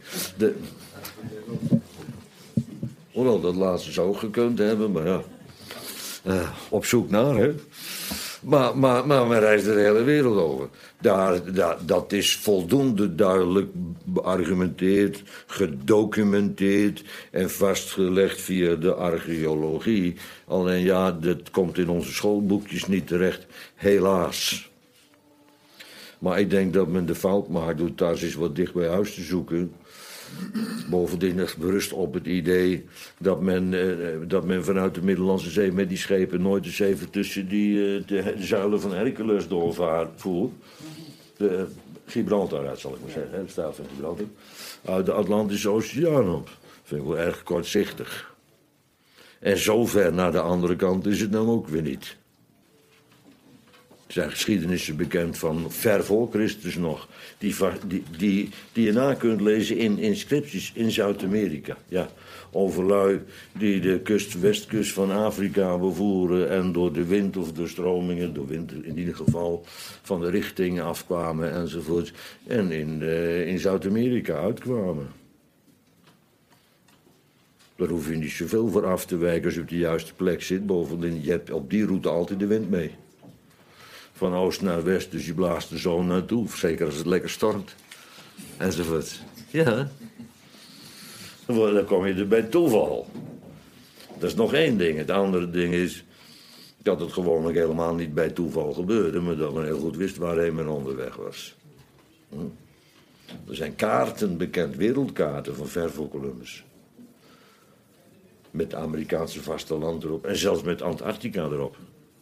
Hoewel, dat laatste zou gekund hebben, maar ja. Op zoek naar, hè. Maar men reist de hele wereld over. Dat is voldoende duidelijk beargumenteerd, gedocumenteerd en vastgelegd via de archeologie. Alleen ja, dat komt in onze schoolboekjes niet terecht, helaas. Maar ik denk dat men de fout maakt door Tarsus wat dicht bij huis te zoeken. Bovendien het berust op het idee dat men vanuit de Middellandse Zee met die schepen nooit eens even tussen de zuilen van Hercules doorvoer. De Gibraltar uit, zal ik maar zeggen. Het staat van Gibraltar. Uit de Atlantische Oceaan op. Vind ik wel erg kortzichtig. En zo ver naar de andere kant is het dan ook weer niet. Er zijn geschiedenissen bekend van ver voor Christus nog. Die je na kunt lezen in inscripties in Zuid-Amerika. Ja, over lui die de westkust van Afrika bevoeren en door de wind of de stromingen, door wind in ieder geval, van de richting afkwamen enzovoort. En in Zuid-Amerika uitkwamen. Daar hoef je niet zoveel voor af te wijken als je op de juiste plek zit. Bovendien, je hebt op die route altijd de wind mee. Van oost naar west, dus je blaast er zo naartoe. Zeker als het lekker stormt. Enzovoort. Ja. Dan kom je er bij toeval. Dat is nog één ding. Het andere ding is dat het gewoonlijk helemaal niet bij toeval gebeurde, maar dat men heel goed wist waarheen men onderweg was. Er zijn kaarten bekend, wereldkaarten van ver voor Columbus. Met het Amerikaanse vasteland erop en zelfs met Antarctica erop.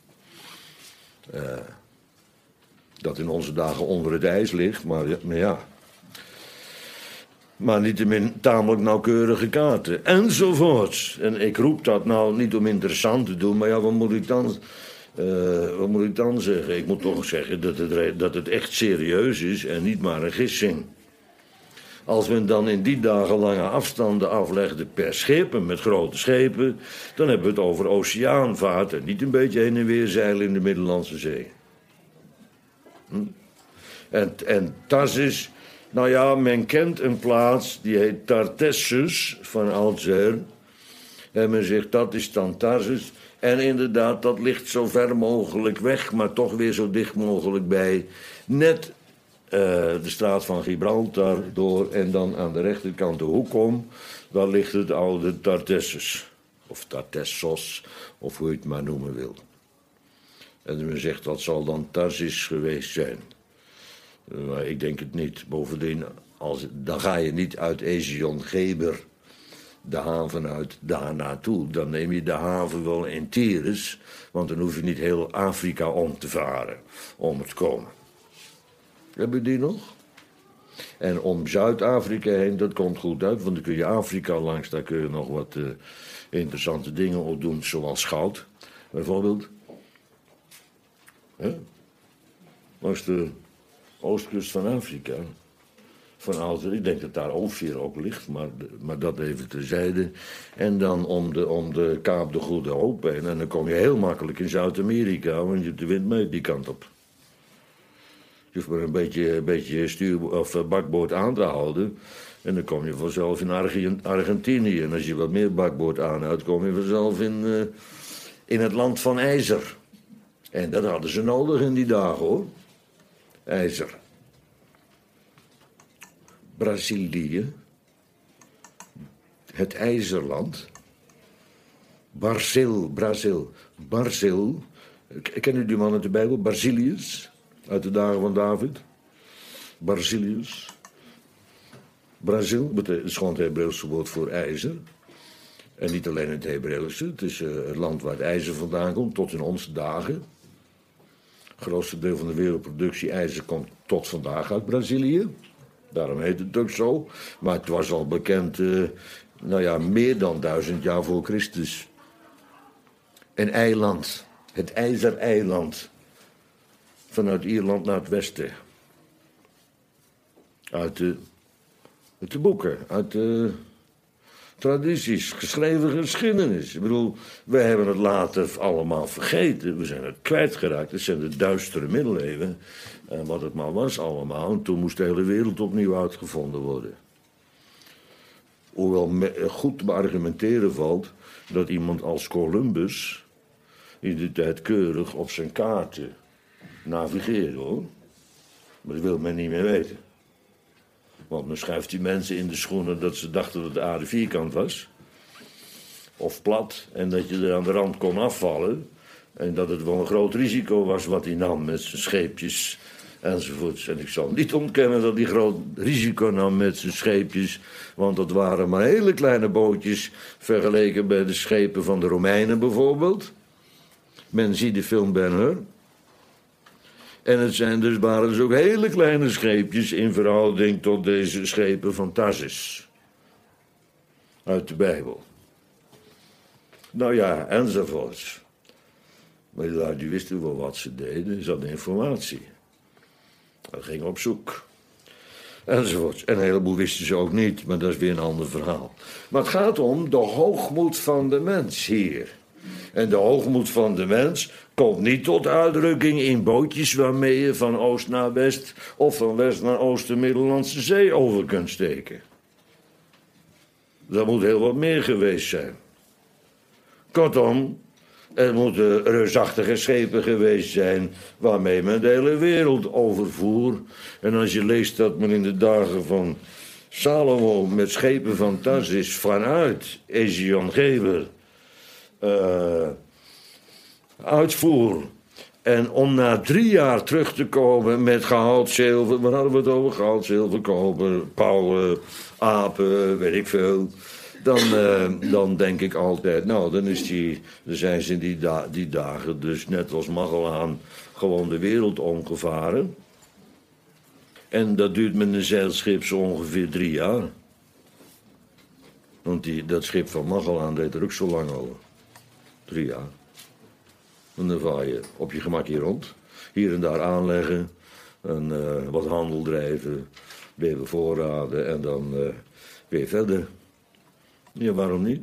Dat in onze dagen onder het ijs ligt, maar ja. Maar niettemin tamelijk nauwkeurige kaarten. Enzovoorts. En ik roep dat nou niet om interessant te doen, maar ja, wat moet ik dan zeggen? Ik moet toch zeggen dat het echt serieus is en niet maar een gissing. Als men dan in die dagen lange afstanden aflegde per schepen, met grote schepen, dan hebben we het over oceaanvaart en niet een beetje heen en weer zeilen in de Middellandse Zee. En Tarsis, nou ja, men kent een plaats die heet Tartessus van Alger. En men zegt dat is dan Tarsis. En inderdaad, dat ligt zo ver mogelijk weg, maar toch weer zo dicht mogelijk bij. Net de straat van Gibraltar door en dan aan de rechterkant de hoek om. Daar ligt het oude Tartessus. Of Tartessos, of hoe je het maar noemen wil. En men zegt dat zal dan Tarsis geweest zijn. Maar ik denk het niet. Bovendien, dan ga je niet uit Ezion-Geber de haven uit daar naartoe. Dan neem je de haven wel in Tyrus, want dan hoef je niet heel Afrika om te varen om te komen. Heb je die nog? En om Zuid-Afrika heen, dat komt goed uit, want dan kun je Afrika langs, daar kun je nog wat interessante dingen op doen, zoals goud, bijvoorbeeld. Langs de oostkust van Afrika. Van Alger, ik denk dat daar Ophir ook ligt, maar dat even terzijde. En dan om de Kaap de Goede Hoop heen. En dan kom je heel makkelijk in Zuid-Amerika, want je hebt de wind mee die kant op. Je hoeft maar een beetje bakboord aan te houden. En dan kom je vanzelf in Argentinië. En als je wat meer bakboord aanhoudt, kom je vanzelf in het land van ijzer. En dat hadden ze nodig in die dagen, hoor. IJzer. Brazilië. Het IJzerland. Barzil. Kennen u die man uit de Bijbel? Barzilius. Uit de dagen van David. Barzilius. Brazil, dat is gewoon het Hebreeuwse woord voor ijzer. En niet alleen het Hebreeuwse. Het is het land waar het ijzer vandaan komt, tot in onze dagen. Het grootste deel van de wereldproductie ijzer komt tot vandaag uit Brazilië. Daarom heet het ook zo. Maar het was al bekend, meer dan 1000 jaar voor Christus. Een eiland. Het IJzereiland. Vanuit Ierland naar het westen. Uit de boeken, uit de tradities, geschreven geschiedenis. Ik bedoel, wij hebben het later allemaal vergeten. We zijn het kwijtgeraakt. Het zijn de duistere middeleeuwen. En wat het maar was allemaal. En toen moest de hele wereld opnieuw uitgevonden worden. Hoewel goed te beargumenteren valt dat iemand als Columbus in de tijd keurig op zijn kaarten navigeerde, hoor. Maar dat wil men niet meer weten. Want dan schuift die mensen in de schoenen dat ze dachten dat de aarde vierkant was. Of plat. En dat je er aan de rand kon afvallen. En dat het wel een groot risico was wat hij nam met zijn scheepjes enzovoorts. En ik zal niet ontkennen dat hij groot risico nam met zijn scheepjes. Want dat waren maar hele kleine bootjes vergeleken bij de schepen van de Romeinen bijvoorbeeld. Men ziet de film Ben-Hur. En het waren dus ook hele kleine scheepjes in verhouding tot deze schepen van Tarsis. Uit de Bijbel. Nou ja, enzovoorts. Maar die wisten wel wat ze deden, ze hadden informatie. Ze gingen op zoek. Enzovoorts. En een heleboel wisten ze ook niet, maar dat is weer een ander verhaal. Maar het gaat om de hoogmoed van de mens hier. En de hoogmoed van de mens komt niet tot uitdrukking in bootjes waarmee je van oost naar west of van west naar oost de Middellandse Zee over kunt steken. Dat moet heel wat meer geweest zijn. Kortom, er moeten reusachtige schepen geweest zijn waarmee men de hele wereld overvoer. En als je leest dat men in de dagen van Salomo met schepen van Tarsis vanuit Ezion-Geber uitvoer. En om na 3 jaar terug te komen met goud, zilver. Waar hadden we het over? Goud, zilver, koper, pauwen, apen, weet ik veel. Dan denk ik altijd, nou, dan zijn ze in die dagen dus net als Magellaan gewoon de wereld omgevaren. En dat duurt met een zeilschip zo ongeveer 3 jaar. Want dat schip van Magellaan deed er ook zo lang over. 3 jaar. En dan vaar je op je gemak hier rond. Hier en daar aanleggen. En wat handel drijven. Weer bevoorraden. En dan weer verder. Ja, waarom niet?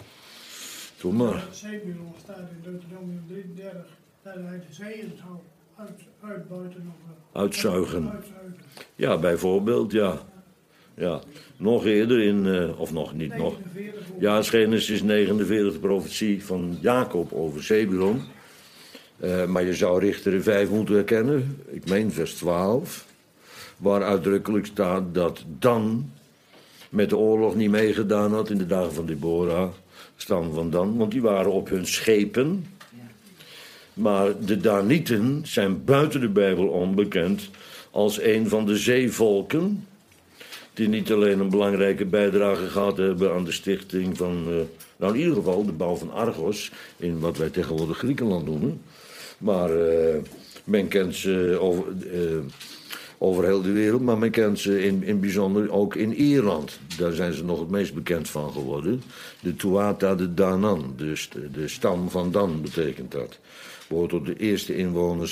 Doe maar. De zeepmiddel staat in Deuteronomium 33. Dat hij de zee uitbuiten of Uitzuigen. uitzuigen. Ja, bijvoorbeeld, ja. Ja. Nog eerder of nog niet nog. 49 Ja, Genesis 49, de profetie van Jacob over Zebulon. Maar je zou Richteren 5 moeten herkennen. Ik meen vers 12. Waar uitdrukkelijk staat dat Dan met de oorlog niet meegedaan had in de dagen van Deborah. Stam van Dan, want die waren op hun schepen. Maar de Danieten zijn buiten de Bijbel onbekend als een van de zeevolken, die niet alleen een belangrijke bijdrage gehad hebben aan de stichting van, nou in ieder geval de bouw van Argos, in wat wij tegenwoordig Griekenland noemen. Maar men kent ze over heel de wereld, maar men kent ze in bijzonder ook in Ierland. Daar zijn ze nog het meest bekend van geworden. De Tuatha de Danann, dus de stam van Dan betekent dat. Behoort tot de eerste inwoners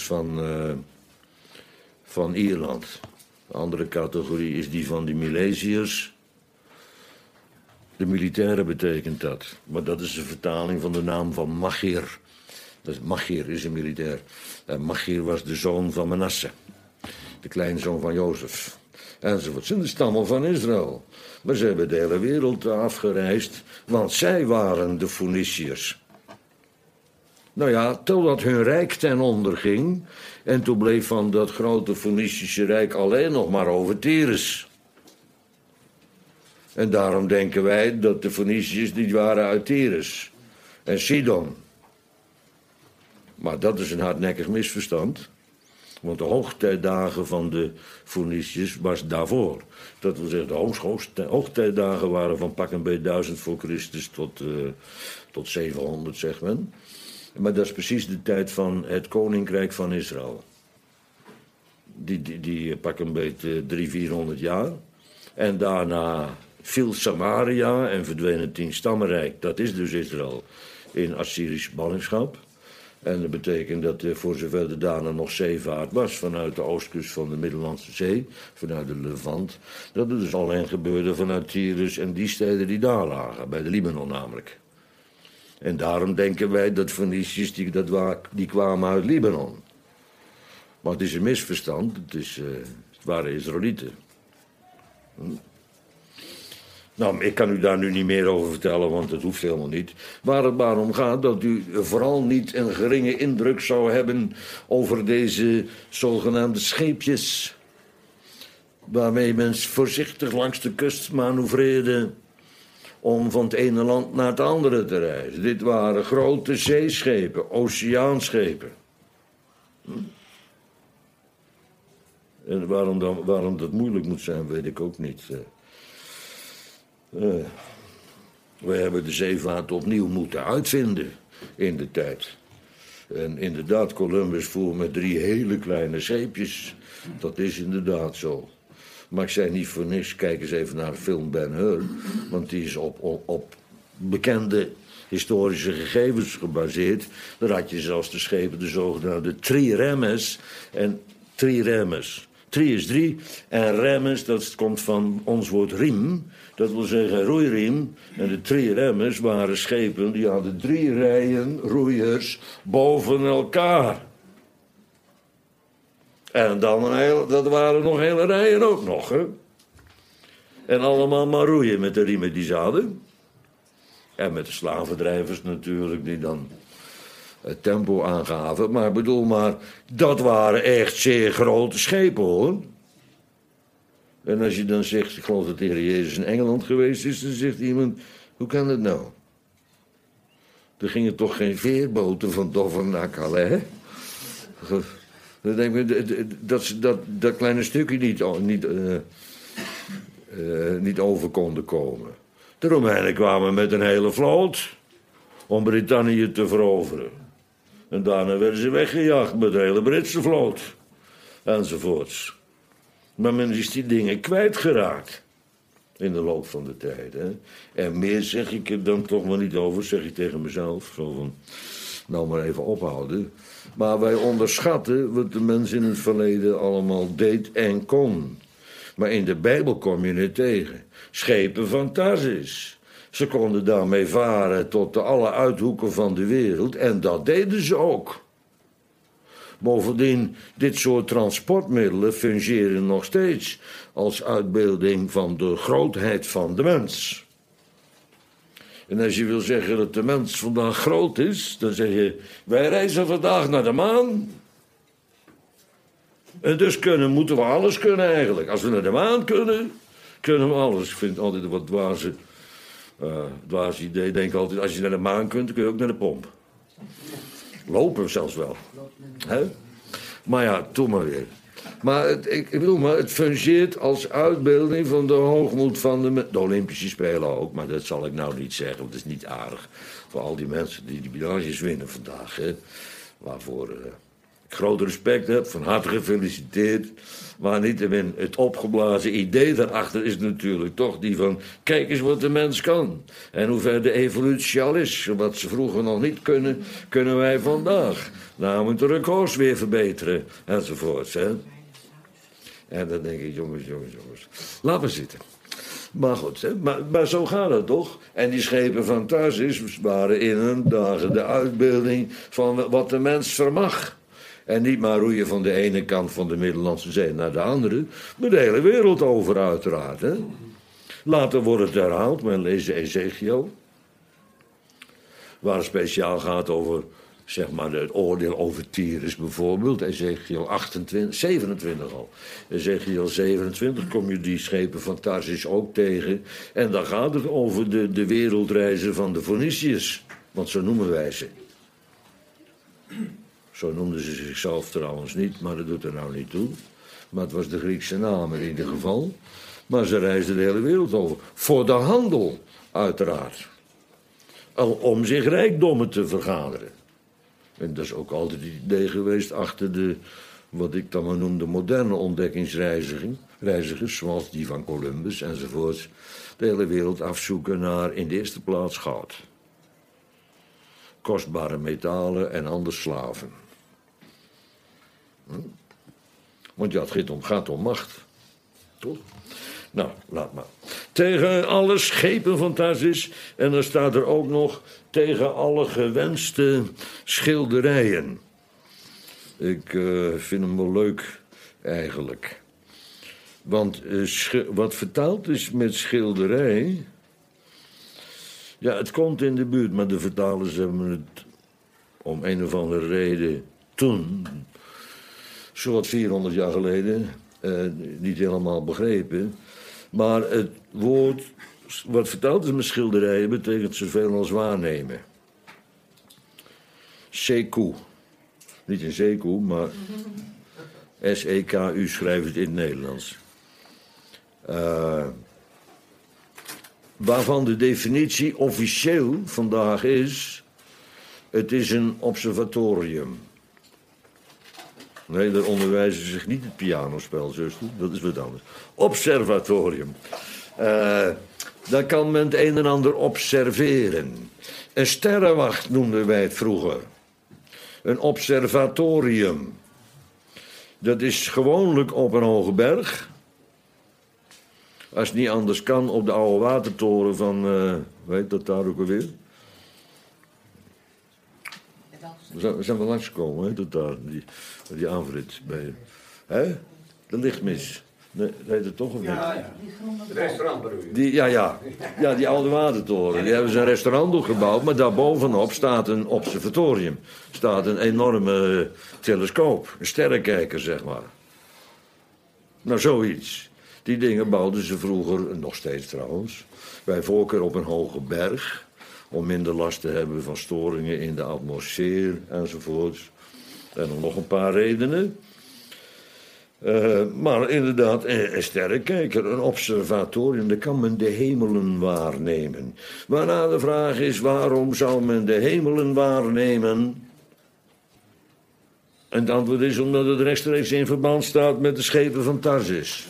van Ierland. De andere categorie is die van de Milesiërs. De militairen betekent dat. Maar dat is een vertaling van de naam van Machir. Machir is een militair. En Machir was de zoon van Manasse. De kleinzoon van Jozef. Enzovoort. Het zijn de stammen van Israël. Maar ze hebben de hele wereld afgereisd. Want zij waren de Fœniciërs. Nou ja, totdat hun rijk ten onder ging. En toen bleef van dat grote Fœnicische rijk alleen nog maar over Tyrus. En daarom denken wij dat de Fœniciërs niet waren uit Tyrus en Sidon. Maar dat is een hardnekkig misverstand. Want de hoogtijdagen van de Fœniciërs was daarvoor. Dat wil zeggen, de hoogtijdagen waren van pak een beetje 1000 voor Christus tot 700, zegt men. Maar dat is precies de tijd van het koninkrijk van Israël. Die pak een beetje 300-400 jaar. En daarna viel Samaria en verdween het 10-stammenrijk. Dat is dus Israël in Assyrisch ballingschap. En dat betekent dat voor zover er daarna nog zeevaart was vanuit de oostkust van de Middellandse Zee, vanuit de Levant, dat het dus alleen gebeurde vanuit Tyrus en die steden die daar lagen, bij de Libanon namelijk. En daarom denken wij dat Fœniciërs die kwamen uit Libanon. Maar het is een misverstand, het waren Israëlieten. Nou, ik kan u daar nu niet meer over vertellen, want dat hoeft helemaal niet. Waar het maar om gaat, dat u vooral niet een geringe indruk zou hebben over deze zogenaamde scheepjes, waarmee men voorzichtig langs de kust manoeuvreerde om van het ene land naar het andere te reizen. Dit waren grote zeeschepen, oceaanschepen. En waarom dat moeilijk moet zijn, weet ik ook niet. We hebben de zeevaart opnieuw moeten uitvinden in de tijd. En inderdaad, Columbus voer met 3 hele kleine scheepjes. Dat is inderdaad zo. Maar ik zei niet voor niks, kijk eens even naar de film Ben-Hur. Want die is op bekende historische gegevens gebaseerd. Daar had je zelfs de schepen, de zogenaamde triremes en triremes. Tri is 3 en remes, dat komt van ons woord riem. Dat wil zeggen roeiriem. En de triremes waren schepen die hadden 3 rijen roeiers boven elkaar. En dan dat waren nog hele rijen ook nog, hè. En allemaal maar roeien met de riemen die ze hadden. En met de slavendrijvers natuurlijk, die dan het tempo aangaven. Maar bedoel maar, dat waren echt zeer grote schepen, hoor. En als je dan zegt, ik geloof dat de Heer Jezus in Engeland geweest is, dan zegt iemand, hoe kan dat nou? Er gingen toch geen veerboten van Dover naar Calais? Dan denk ik dat kleine stukje niet over konden komen. De Romeinen kwamen met een hele vloot om Brittannië te veroveren. En daarna werden ze weggejaagd met de hele Britse vloot. Enzovoorts. Maar men is die dingen kwijtgeraakt in de loop van de tijd. Hè? En meer zeg ik er dan toch maar niet over, zeg ik tegen mezelf. Zo van, nou maar even ophouden. Maar wij onderschatten wat de mens in het verleden allemaal deed en kon. Maar in de Bijbel kom je het tegen. Schepen van Tarsis. Ze konden daarmee varen tot de alle uithoeken van de wereld. En dat deden ze ook. Bovendien, dit soort transportmiddelen fungeren nog steeds als uitbeelding van de grootheid van de mens. En als je wil zeggen dat de mens vandaag groot is, dan zeg je, wij reizen vandaag naar de maan. En dus moeten we alles kunnen eigenlijk. Als we naar de maan kunnen, kunnen we alles. Ik vind het altijd een wat dwaas idee. Ik denk altijd, als je naar de maan kunt, kun je ook naar de pomp. Lopen zelfs wel. He? Maar ja, doe maar weer. Maar ik bedoel, maar het fungeert als uitbeelding van de hoogmoed van de Olympische Spelen ook. Maar dat zal ik nou niet zeggen, want het is niet aardig voor al die mensen die medailles winnen vandaag. Hè? Waarvoor ik groot respect heb, van harte gefeliciteerd. Maar niettemin, het opgeblazen idee daarachter is natuurlijk toch die van, kijk eens wat de mens kan. En hoe ver de evolutie al is. Wat ze vroeger nog niet kunnen, kunnen wij vandaag. Namelijk de records weer verbeteren, enzovoorts. Hè? En dan denk ik, jongens, laat maar zitten. Maar goed, hè? Maar zo gaat het toch? En die schepen van Tarsis waren in hun dagen de uitbeelding van wat de mens vermag. En niet maar roeien van de ene kant van de Middellandse Zee naar de andere, maar de hele wereld over uiteraard. Hè? Later wordt het herhaald, men leest Ezekiel, waar het speciaal gaat over, zeg maar, het oordeel over Tyrus bijvoorbeeld. Ezekiel 27 al. Ezekiel 27 kom je die schepen van Tarsis ook tegen. En dan gaat het over de wereldreizen van de Phoeniciërs. Want zo noemen wij ze. Zo noemden ze zichzelf trouwens niet, maar dat doet er nou niet toe. Maar het was de Griekse naam in ieder geval. Maar ze reisden de hele wereld over. Voor de handel, uiteraard. Om zich rijkdommen te vergaderen. En dat is ook altijd het idee geweest achter de, wat ik dan maar noem, de moderne ontdekkingsreizigers, zoals die van Columbus enzovoorts, de hele wereld afzoeken naar in de eerste plaats goud. Kostbare metalen en andere slaven. Want ja, het gaat om macht. Toch? Nou, laat maar. Tegen alle schepen van Tarsis. En dan staat er ook nog tegen alle gewenste schilderijen. Ik vind hem wel leuk, eigenlijk. Want wat vertaald is met schilderij. Ja, het komt in de buurt, maar de vertalers hebben het om een of andere reden toen, zo'n 400 jaar geleden, niet helemaal begrepen. Maar het woord wat vertaald is met schilderijen betekent zoveel als waarnemen. Seku. Niet een zeeku, maar S-E-K-U schrijft het in het Nederlands. Waarvan de definitie officieel vandaag is, het is een observatorium. Nee, daar onderwijzen ze zich niet het pianospel, zuster. Dat is wat anders. Observatorium. Daar kan men het een en ander observeren. Een sterrenwacht noemden wij het vroeger. Een observatorium. Dat is gewoonlijk op een hoge berg. Als het niet anders kan, op de oude watertoren van, weet dat daar ook alweer? We zijn wel langsgekomen, hè, dat daar, die aanvrit bij, hè? De lichtmis. Nee, heet het toch of niet? Ja. Het restaurant bedoel je? Ja, die oude watertoren. Die hebben ze een restaurant ook gebouwd, maar daarbovenop staat een observatorium. Staat een enorme telescoop, een sterrenkijker, zeg maar. Nou, zoiets. Die dingen bouwden ze vroeger, nog steeds trouwens, bij voorkeur op een hoge berg, om minder last te hebben van storingen in de atmosfeer enzovoorts. En nog een paar redenen. Maar inderdaad, een sterrenkijker, een observatorium, daar kan men de hemelen waarnemen. Waarna de vraag is, waarom zou men de hemelen waarnemen? En het antwoord is omdat het rechtstreeks in verband staat met de schepen van Tarsis.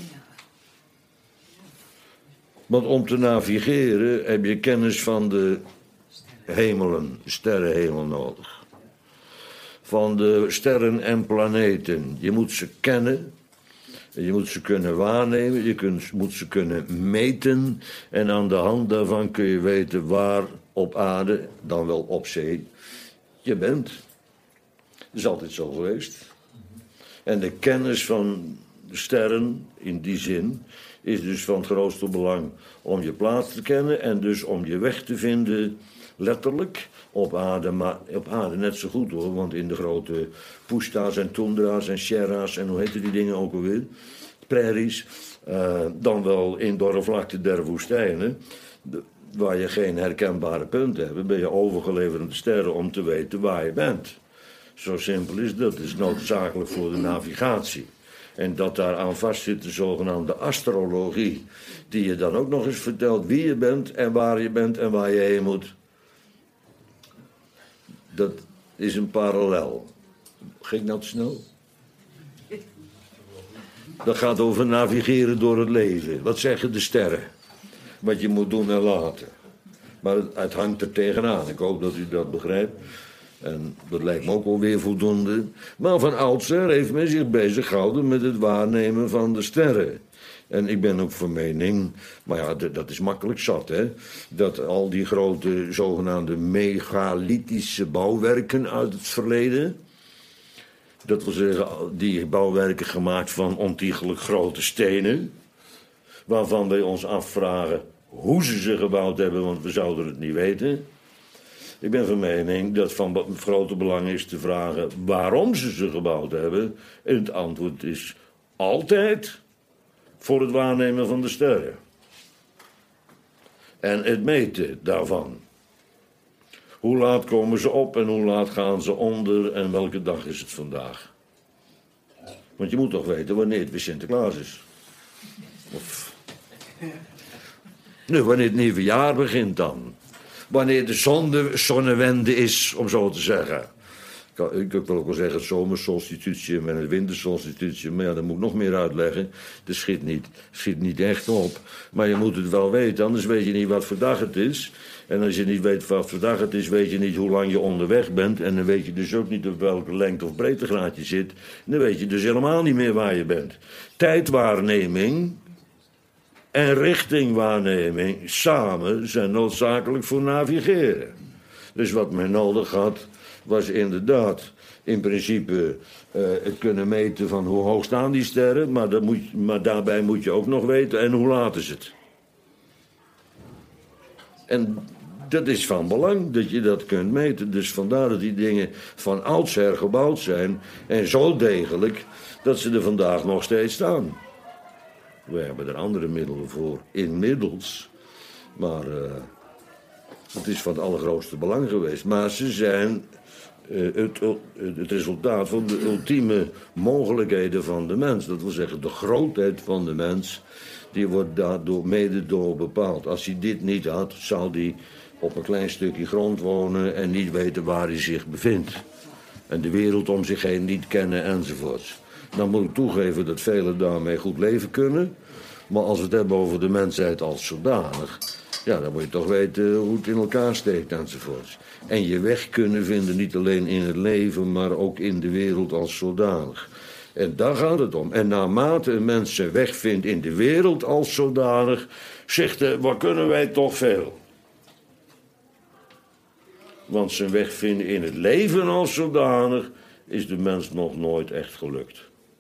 Want om te navigeren heb je kennis van de hemelen, sterrenhemel nodig. Van de sterren en planeten. Je moet ze kennen. Je moet ze kunnen waarnemen. Je moet ze kunnen meten. En aan de hand daarvan kun je weten waar op aarde, dan wel op zee, je bent. Dat is altijd zo geweest. En de kennis van de sterren, in die zin, is dus van het grootste belang om je plaats te kennen en dus om je weg te vinden, letterlijk, op aarde, maar op aarde net zo goed hoor, want in de grote pushta's en tundra's en sierra's en hoe heette die dingen ook alweer, prairies, dan wel in dorre vlakte der woestijnen, waar je geen herkenbare punten hebt, ben je overgeleverd aan de sterren om te weten waar je bent. Zo simpel is dat. Dat is noodzakelijk voor de navigatie. En dat daar aan vast zit de zogenaamde astrologie, die je dan ook nog eens vertelt wie je bent en waar je heen moet. Dat is een parallel. Ging ik nou te snel? Dat gaat over navigeren door het leven. Wat zeggen de sterren? Wat je moet doen en laten. Maar het hangt er tegenaan. Ik hoop dat u dat begrijpt. En dat lijkt me ook alweer voldoende. Maar van oudsher heeft men zich bezig gehouden met het waarnemen van de sterren. En ik ben ook van mening, maar ja, dat is makkelijk zat, hè. Dat al die grote zogenaamde megalithische bouwwerken uit het verleden, dat wil zeggen, die bouwwerken gemaakt van ontiegelijk grote stenen, waarvan wij ons afvragen hoe ze gebouwd hebben, want we zouden het niet weten. Ik ben van mening dat van grote belang is te vragen waarom ze gebouwd hebben. En het antwoord is altijd voor het waarnemen van de sterren. En het meten daarvan. Hoe laat komen ze op en hoe laat gaan ze onder en welke dag is het vandaag? Want je moet toch weten wanneer het weer Sinterklaas is. Of... Nu, wanneer het nieuwe jaar begint dan. Wanneer de zonnewende is, om zo te zeggen. Ik wil ook wel zeggen het zomersolstitium en het wintersolstitium. Maar ja, dat moet ik nog meer uitleggen. Dat schiet niet echt op. Maar je moet het wel weten, anders weet je niet wat voor dag het is. En als je niet weet wat voor dag het is, weet je niet hoe lang je onderweg bent. En dan weet je dus ook niet op welke lengte of breedtegraad je zit. En dan weet je dus helemaal niet meer waar je bent. Tijdwaarneming en richtingwaarneming samen zijn noodzakelijk voor navigeren. Dus wat men nodig had, was inderdaad in principe het kunnen meten van hoe hoog staan die sterren, maar daarbij moet je ook nog weten en hoe laat is het. En dat is van belang dat je dat kunt meten. Dus vandaar dat die dingen van oudsher gebouwd zijn en zo degelijk dat ze er vandaag nog steeds staan. We hebben er andere middelen voor inmiddels, maar het is van het allergrootste belang geweest. Maar ze zijn het resultaat van de ultieme mogelijkheden van de mens. Dat wil zeggen, de grootheid van de mens, die wordt daardoor mede door bepaald. Als hij dit niet had, zou hij op een klein stukje grond wonen en niet weten waar hij zich bevindt. En de wereld om zich heen niet kennen enzovoorts. Dan moet ik toegeven dat velen daarmee goed leven kunnen. Maar als we het hebben over de mensheid als zodanig, ja, dan moet je toch weten hoe het in elkaar steekt enzovoorts. En je weg kunnen vinden, niet alleen in het leven, maar ook in de wereld als zodanig. En daar gaat het om. En naarmate een mens zijn weg vindt in de wereld als zodanig, zegt hij, wat kunnen wij toch veel? Want zijn weg vinden in het leven als zodanig is de mens nog nooit echt gelukt.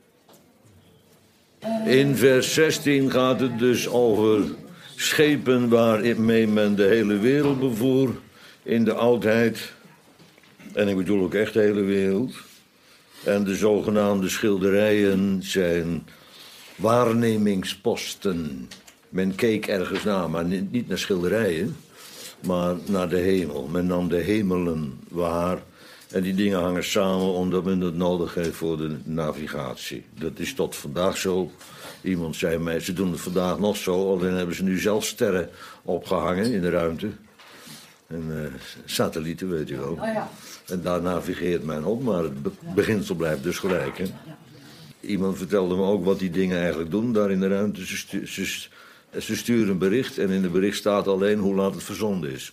In vers 16 gaat het dus over schepen waarmee men de hele wereld bevoer in de oudheid. En ik bedoel ook echt de hele wereld. En de zogenaamde schilderijen zijn waarnemingsposten. Men keek ergens naar, maar niet naar schilderijen, maar naar de hemel. Men nam de hemelen waar. En die dingen hangen samen omdat men het nodig heeft voor de navigatie. Dat is tot vandaag zo. Iemand zei mij, ze doen het vandaag nog zo, alleen hebben ze nu zelf sterren opgehangen in de ruimte. En satellieten, weet u wel. Oh ja. En daar navigeert men op, maar het beginsel blijft dus gelijk. Hè? Iemand vertelde me ook wat die dingen eigenlijk doen daar in de ruimte. Ze sturen een bericht en in het bericht staat alleen hoe laat het verzonden is.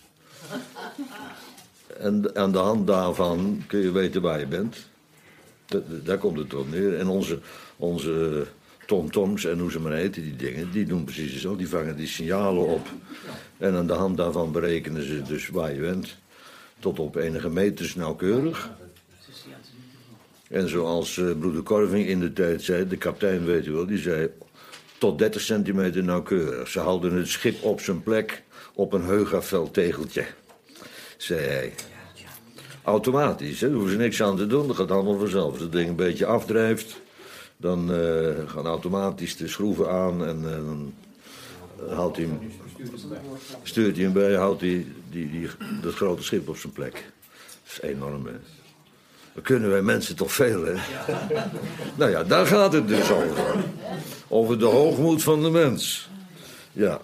En aan de hand daarvan kun je weten waar je bent. Daar komt het op neer. En onze tomtoms en hoe ze maar heten, die dingen, die doen precies zo. Die vangen die signalen op. En aan de hand daarvan berekenen ze dus waar je bent. Tot op enige meters nauwkeurig. En zoals broeder Korving in de tijd zei, de kapitein weet u wel, die zei tot 30 centimeter nauwkeurig. Ze houden het schip op zijn plek op een Heugafeld-tegeltje, zei hij. Automatisch, hè? Daar hoeven ze niks aan te doen, dat gaat allemaal vanzelf. Als het ding een beetje afdrijft, dan gaan automatisch de schroeven aan en dan houdt hij hem, stuurt hij hem bij, houdt hij dat grote schip op zijn plek. Dat is enorm, hè. Dan kunnen wij mensen toch veel, hè? Nou ja, daar gaat het dus over. Over de hoogmoed van de mens. Ja.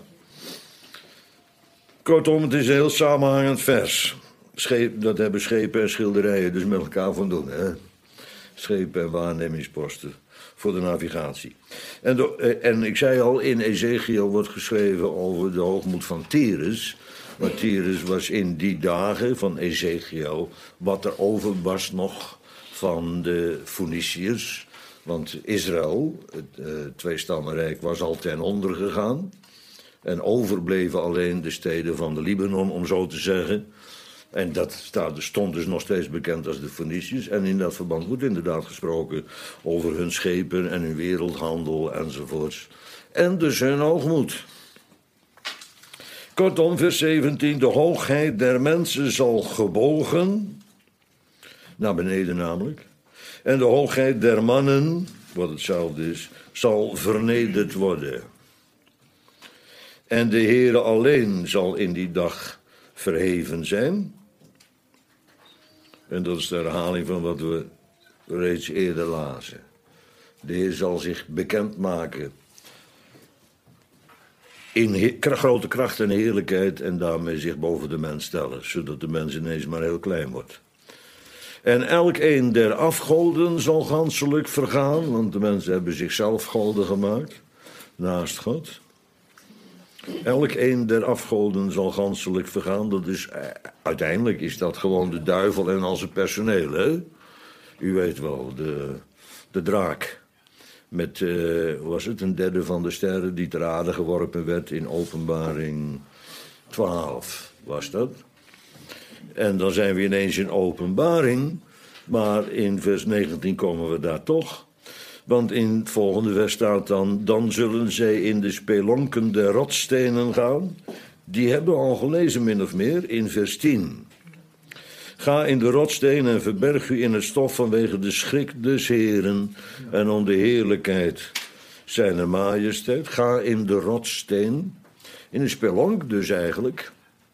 Kortom, het is een heel samenhangend vers. Dat hebben schepen en schilderijen dus met elkaar van doen, hè? Schepen en waarnemingsposten voor de navigatie. En ik zei al, in Ezekiel wordt geschreven over de hoogmoed van Tyrus. Maar Tyrus was in die dagen van Ezekiel wat er over was nog van de Feniciërs. Want Israël, het tweestammenrijk, was al ten onder gegaan. En overbleven alleen de steden van de Libanon, om zo te zeggen. En dat stond dus nog steeds bekend als de Feniciërs. En in dat verband wordt inderdaad gesproken over hun schepen en hun wereldhandel enzovoorts. En dus hun hoogmoed. Kortom, vers 17, de hoogheid der mensen zal gebogen, naar beneden namelijk, en de hoogheid der mannen, wat hetzelfde is, zal vernederd worden. En de Heere alleen zal in die dag verheven zijn. En dat is de herhaling van wat we reeds eerder lazen. De Heer zal zich bekendmaken in grote kracht en heerlijkheid en daarmee zich boven de mens stellen, zodat de mens ineens maar heel klein wordt. En elk een der afgoden zal ganselijk vergaan, want de mensen hebben zichzelf goden gemaakt, naast God. Elk een der afgoden zal ganselijk vergaan, dat is, uiteindelijk is dat gewoon de duivel en al zijn personeel, hè? U weet wel, de draak. Met, was het een derde van de sterren die ter aarde geworpen werd in Openbaring 12, was dat. En dan zijn we ineens in Openbaring, maar in vers 19 komen we daar toch. Want in het volgende vers staat dan zullen zij in de spelonken der rotsstenen gaan. Die hebben we al gelezen min of meer in vers 10. Ga in de rotsteen en verberg u in het stof vanwege de schrik des Heren en om de heerlijkheid zijner majesteit. Ga in de rotsteen, in de spelonk dus eigenlijk.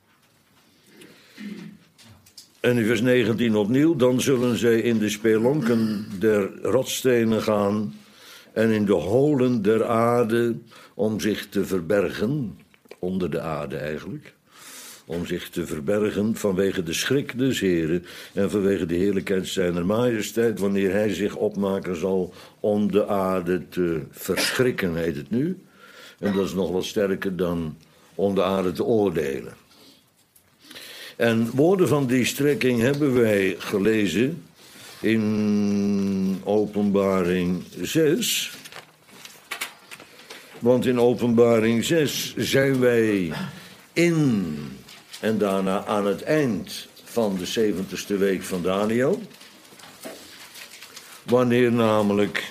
En in vers 19 opnieuw, dan zullen zij in de spelonken der rotsstenen gaan en in de holen der aarde om zich te verbergen, onder de aarde eigenlijk. Om zich te verbergen vanwege de schrik des Heren en vanwege de heerlijkheid zijner majesteit, wanneer hij zich opmaken zal om de aarde te verschrikken, heet het nu. En dat is nog wat sterker dan om de aarde te oordelen. En woorden van die strekking hebben wij gelezen in Openbaring 6. Want in Openbaring 6 zijn wij in en daarna aan het eind van de 70ste week van Daniel. Wanneer namelijk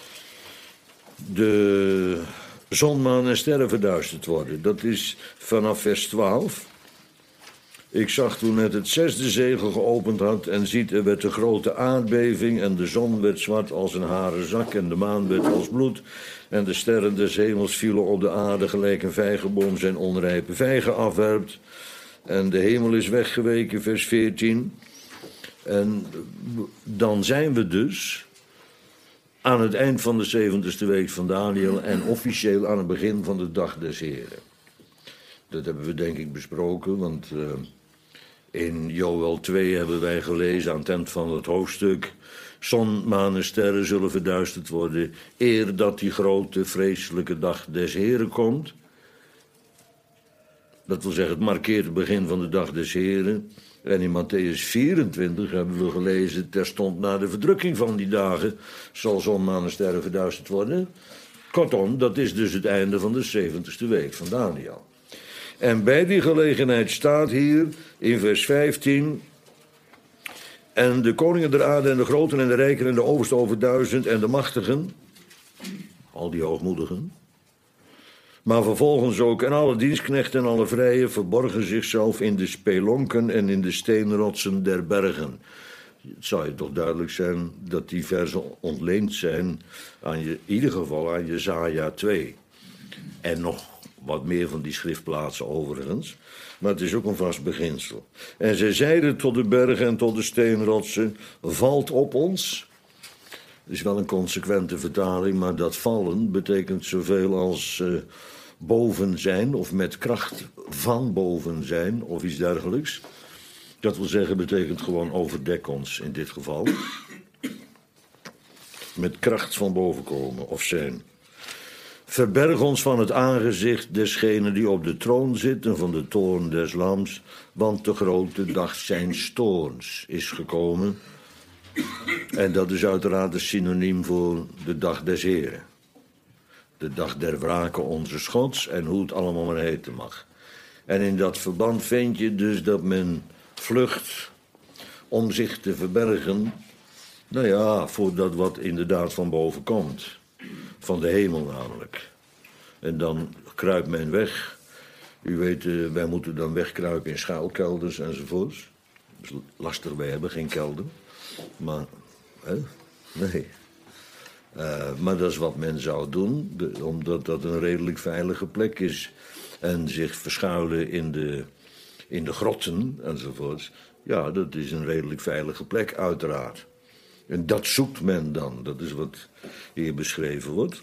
de zon, maan en sterren verduisterd worden. Dat is vanaf vers 12. Ik zag toen het 6e zegel geopend had en ziet, er werd een grote aardbeving en de zon werd zwart als een haren zak en de maan werd als bloed en de sterren des hemels vielen op de aarde gelijk een vijgenboom zijn onrijpe vijgen afwerpt en de hemel is weggeweken, vers 14. En dan zijn we dus aan het eind van de 70ste week van Daniel en officieel aan het begin van de dag des Heren. Dat hebben we denk ik besproken, want in Joël 2 hebben wij gelezen aan het eind van het hoofdstuk: zon, maan en sterren zullen verduisterd worden, eer dat die grote vreselijke dag des Heren komt. Dat wil zeggen, het markeert het begin van de dag des Heren. En in Matthäus 24 hebben we gelezen, terstond na de verdrukking van die dagen zal zon, maan en sterren verduisterd worden. Kortom, dat is dus het einde van de 70ste week van Daniel. En bij die gelegenheid staat hier in vers 15: En de koningen der aarde en de groten en de rijken en de oversten over 1000 en de machtigen, al die hoogmoedigen, maar vervolgens ook en alle dienstknechten en alle vrije verborgen zichzelf in de spelonken en in de steenrotsen der bergen. Het zou je toch duidelijk zijn dat die versen ontleend zijn aan in ieder geval aan Jesaja 2. En nog wat meer van die schriftplaatsen overigens. Maar het is ook een vast beginsel. En zij zeiden tot de bergen en tot de steenrotsen, valt op ons. Dat is wel een consequente vertaling, maar dat vallen betekent zoveel als boven zijn of met kracht van boven zijn of iets dergelijks. Dat wil zeggen, betekent gewoon overdek ons in dit geval. Met kracht van boven komen of zijn. Verberg ons van het aangezicht desgene die op de troon zit en van de toorn des lams, want de grote dag zijns toorns is gekomen. En dat is uiteraard een synoniem voor de dag des Heren. De dag der wraken onze Gods en hoe het allemaal maar heten mag. En in dat verband vind je dus dat men vlucht om zich te verbergen, nou ja, voor dat wat inderdaad van boven komt. Van de hemel namelijk. En dan kruipt men weg. U weet, wij moeten dan wegkruipen in schuilkelders enzovoorts. Dat is lastig, wij hebben geen kelder. Maar, nee. Maar dat is wat men zou doen, omdat dat een redelijk veilige plek is. En zich verschuilen in de grotten enzovoorts. Ja, dat is een redelijk veilige plek, uiteraard. En dat zoekt men dan. Dat is wat hier beschreven wordt.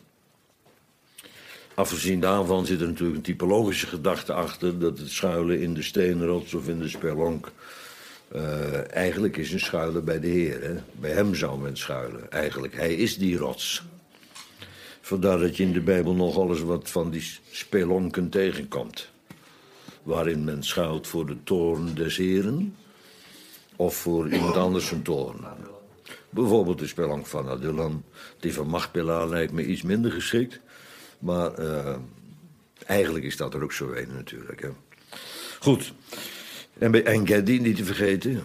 Afgezien daarvan zit er natuurlijk een typologische gedachte achter, dat het schuilen in de steenrots of in de spelonk eigenlijk is een schuilen bij de Heer. Hè? Bij hem zou men schuilen. Eigenlijk, hij is die rots. Vandaar dat je in de Bijbel nog alles wat van die spelonken tegenkomt. Waarin men schuilt voor de toorn des Heren of voor iemand anders een toorn. Bijvoorbeeld de spelonk van Adullam. Die van Machpelah lijkt me iets minder geschikt. Maar eigenlijk is dat er ook zo een natuurlijk. Hè. Goed. En bij Engedi niet te vergeten.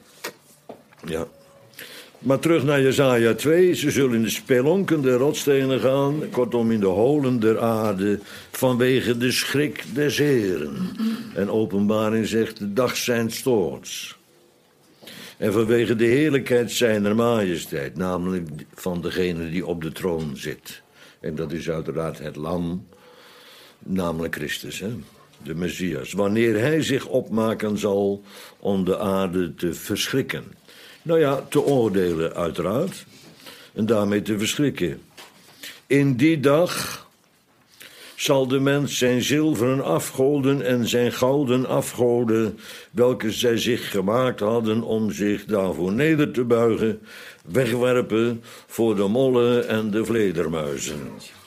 Ja. Maar terug naar Jesaja 2. Ze zullen in de spelonken der rotstenen gaan. Kortom in de holen der aarde. Vanwege de schrik des Heren. En Openbaring zegt de dag zijns toorns. En vanwege de heerlijkheid zijner majesteit. Namelijk van degene die op de troon zit. En dat is uiteraard het lam. Namelijk Christus, hè? De Messias. Wanneer hij zich opmaken zal om de aarde te verschrikken. Nou ja, te oordelen uiteraard. En daarmee te verschrikken. In die dag zal de mens zijn zilveren afgoden en zijn gouden afgoden, welke zij zich gemaakt hadden om zich daarvoor neder te buigen, wegwerpen voor de mollen en de vledermuizen.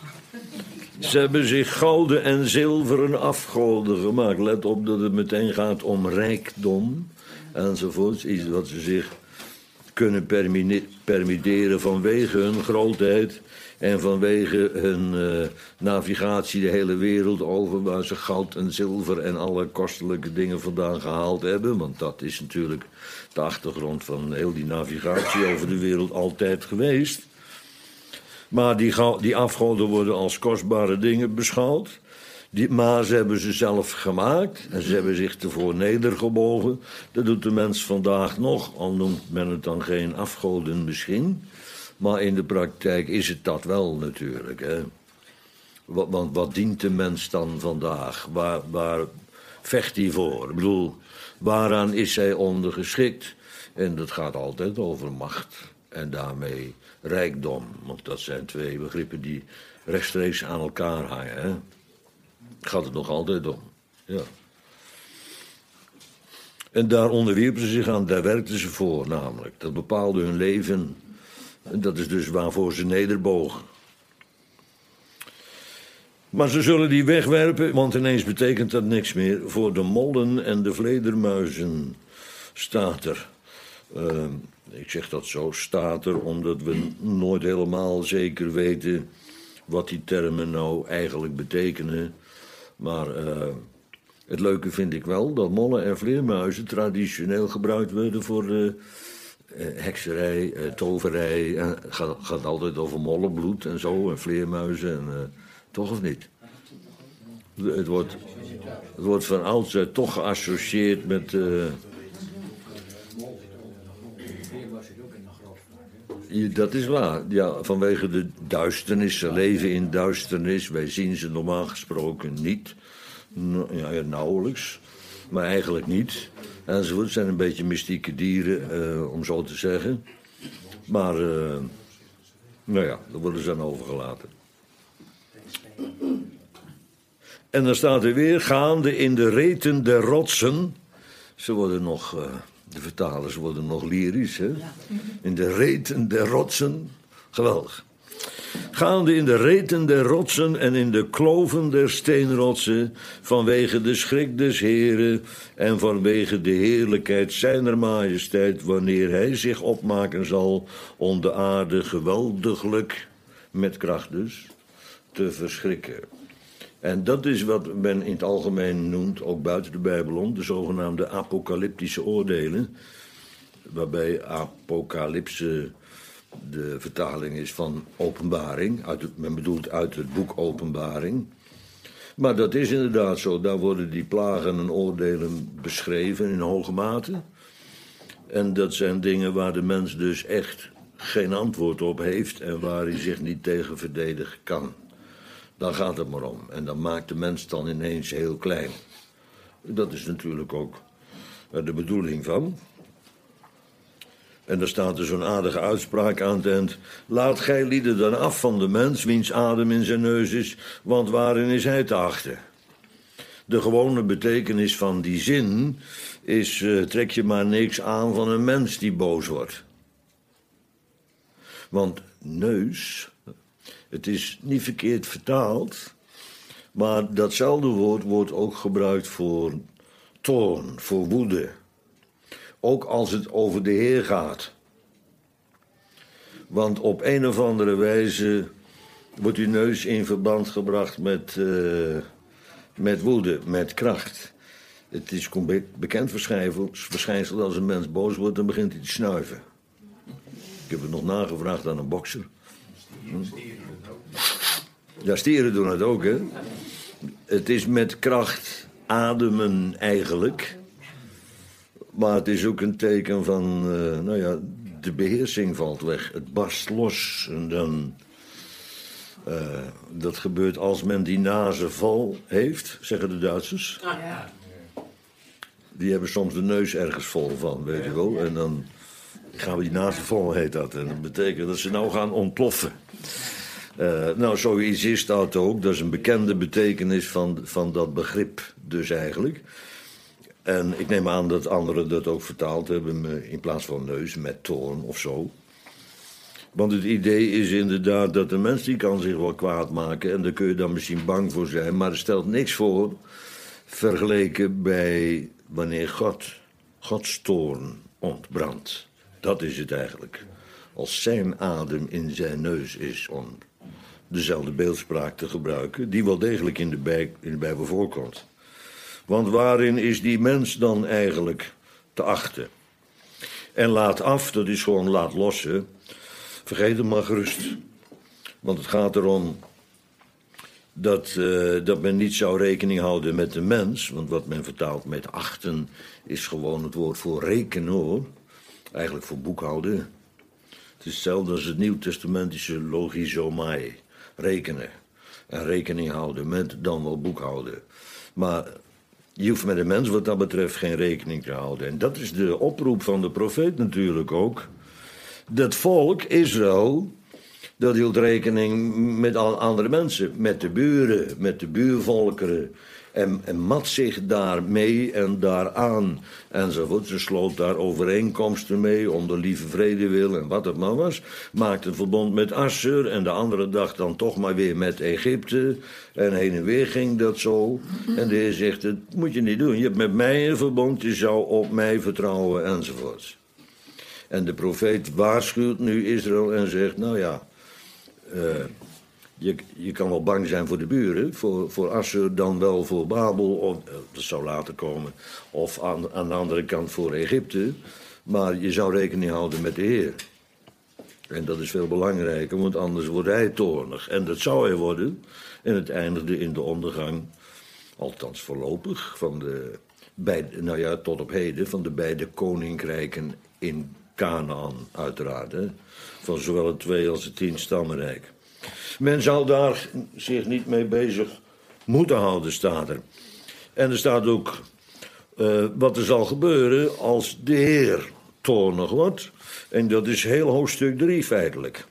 Ze hebben zich gouden en zilveren afgoden gemaakt. Let op dat het meteen gaat om rijkdom enzovoorts. Iets wat ze zich kunnen permitteren vanwege hun grootheid en vanwege hun navigatie de hele wereld over, waar ze goud en zilver en alle kostelijke dingen vandaan gehaald hebben. Want dat is natuurlijk de achtergrond van heel die navigatie over de wereld altijd geweest. Maar die afgoden worden als kostbare dingen beschouwd. Maar ze hebben ze zelf gemaakt en ze hebben zich ervoor nedergebogen. Dat doet de mens vandaag nog, al noemt men het dan geen afgoden misschien. Maar in de praktijk is het dat wel natuurlijk. Hè? Want wat dient de mens dan vandaag? Waar vecht hij voor? Ik bedoel, waaraan is hij ondergeschikt? En dat gaat altijd over macht en daarmee rijkdom. Want dat zijn twee begrippen die rechtstreeks aan elkaar hangen. Hè? Gaat het nog altijd om. Ja. En daar onderwierpen ze zich aan, daar werkten ze voor namelijk. Dat bepaalde hun leven. En dat is dus waarvoor ze nederbogen. Maar ze zullen die wegwerpen, want ineens betekent dat niks meer. Voor de mollen en de vledermuizen staat er. Ik zeg dat zo, staat er, omdat we nooit helemaal zeker weten wat die termen nou eigenlijk betekenen. Maar het leuke vind ik wel dat mollen en vleermuizen traditioneel gebruikt werden voor hekserij, toverij. En gaat altijd over mollebloed en zo, en vleermuizen. En, toch of niet? Het wordt van oudsher toch geassocieerd met... Dat is waar, ja, vanwege de duisternis. Ze leven in duisternis. Wij zien ze normaal gesproken niet. Ja, nauwelijks, maar eigenlijk niet. Enzovoort. Het zijn een beetje mystieke dieren, om zo te zeggen. Maar, nou ja, daar worden ze aan overgelaten. En dan staat er weer, gaande in de reten der rotsen. Ze worden nog, de vertalers worden nog lyrisch, hè? In de reten der rotsen. Geweldig. Gaande in de reten der rotsen en in de kloven der steenrotsen, vanwege de schrik des Heren en vanwege de heerlijkheid zijner majesteit, wanneer hij zich opmaken zal om de aarde geweldiglijk, met kracht dus, te verschrikken. En dat is wat men in het algemeen noemt, ook buiten de Bijbel om, de zogenaamde apocalyptische oordelen, waarbij apocalypse de vertaling is van openbaring. Men bedoelt uit het boek Openbaring. Maar dat is inderdaad zo. Daar worden die plagen en oordelen beschreven in hoge mate. En dat zijn dingen waar de mens dus echt geen antwoord op heeft en waar hij zich niet tegen verdedigen kan. Daar gaat het maar om. En dan maakt de mens dan ineens heel klein. Dat is natuurlijk ook de bedoeling van. En er staat dus zo'n aardige uitspraak aan het eind. Laat gij lieden dan af van de mens, wiens adem in zijn neus is, want waarin is hij te achten? De gewone betekenis van die zin is, trek je maar niks aan van een mens die boos wordt. Want neus, het is niet verkeerd vertaald, maar datzelfde woord wordt ook gebruikt voor toorn, voor woede. Ook als het over de Heer gaat. Want op een of andere wijze wordt uw neus in verband gebracht met woede, met kracht. Het is een bekend verschijnsel. Als een mens boos wordt, dan begint hij te snuiven. Ik heb het nog nagevraagd aan een bokser. Ja, stieren doen het ook, hè. Het is met kracht ademen eigenlijk. Maar het is ook een teken van, nou ja, de beheersing valt weg. Het barst los. En dan, dat gebeurt als men die nazen vol heeft, zeggen de Duitsers. Ja. Die hebben soms de neus ergens vol van, weet je wel. En dan gaan we die nazen vol, heet dat. En dat betekent dat ze nou gaan ontploffen. Nou, zoiets is dat ook. Dat is een bekende betekenis van dat begrip dus eigenlijk. En ik neem aan dat anderen dat ook vertaald hebben in plaats van neus, met toorn of zo. Want het idee is inderdaad dat de mens die kan zich wel kwaad maken en daar kun je dan misschien bang voor zijn, maar er stelt niks voor vergeleken bij wanneer Gods toorn ontbrandt. Dat is het eigenlijk. Als zijn adem in zijn neus is, om dezelfde beeldspraak te gebruiken, die wel degelijk in de Bijbel voorkomt. Want waarin is die mens dan eigenlijk te achten? En laat af, dat is gewoon laat lossen. Vergeet hem maar gerust. Want het gaat erom dat men niet zou rekening houden met de mens. Want wat men vertaalt met achten is gewoon het woord voor rekenen, hoor. Eigenlijk voor boekhouden. Het is hetzelfde als het nieuwtestamentische logizomai. Rekenen. En rekening houden met dan wel boekhouden. Maar je hoeft met de mens wat dat betreft geen rekening te houden. En dat is de oproep van de profeet natuurlijk ook. Dat volk, Israël, dat hield rekening met andere mensen. Met de buren, met de buurvolkeren. En mat zich daarmee en daaraan. Enzovoort. Ze sloot daar overeenkomsten mee om de lieve vrede wil en wat het maar was. Maakte een verbond met Assur en de andere dag dan toch maar weer met Egypte. En heen en weer ging dat zo. En de Heer zegt, dat moet je niet doen. Je hebt met mij een verbond, je zou op mij vertrouwen enzovoort. En de profeet waarschuwt nu Israël en zegt, nou ja, je kan wel bang zijn voor de buren, voor Assur, dan wel voor Babel, of, dat zou later komen, of aan de andere kant voor Egypte. Maar je zou rekening houden met de Heer. En dat is veel belangrijker, want anders wordt hij toornig. En dat zou hij worden. En het eindigde in de ondergang, althans voorlopig, van de beide, tot op heden, van de beide koninkrijken in Kanaan, uiteraard. Hè? Van zowel het 2 als het 10 stammenrijk. Men zou daar zich niet mee bezig moeten houden, staat er. En er staat ook wat er zal gebeuren als de Heer toornig wordt. En dat is heel hoofdstuk 3 feitelijk.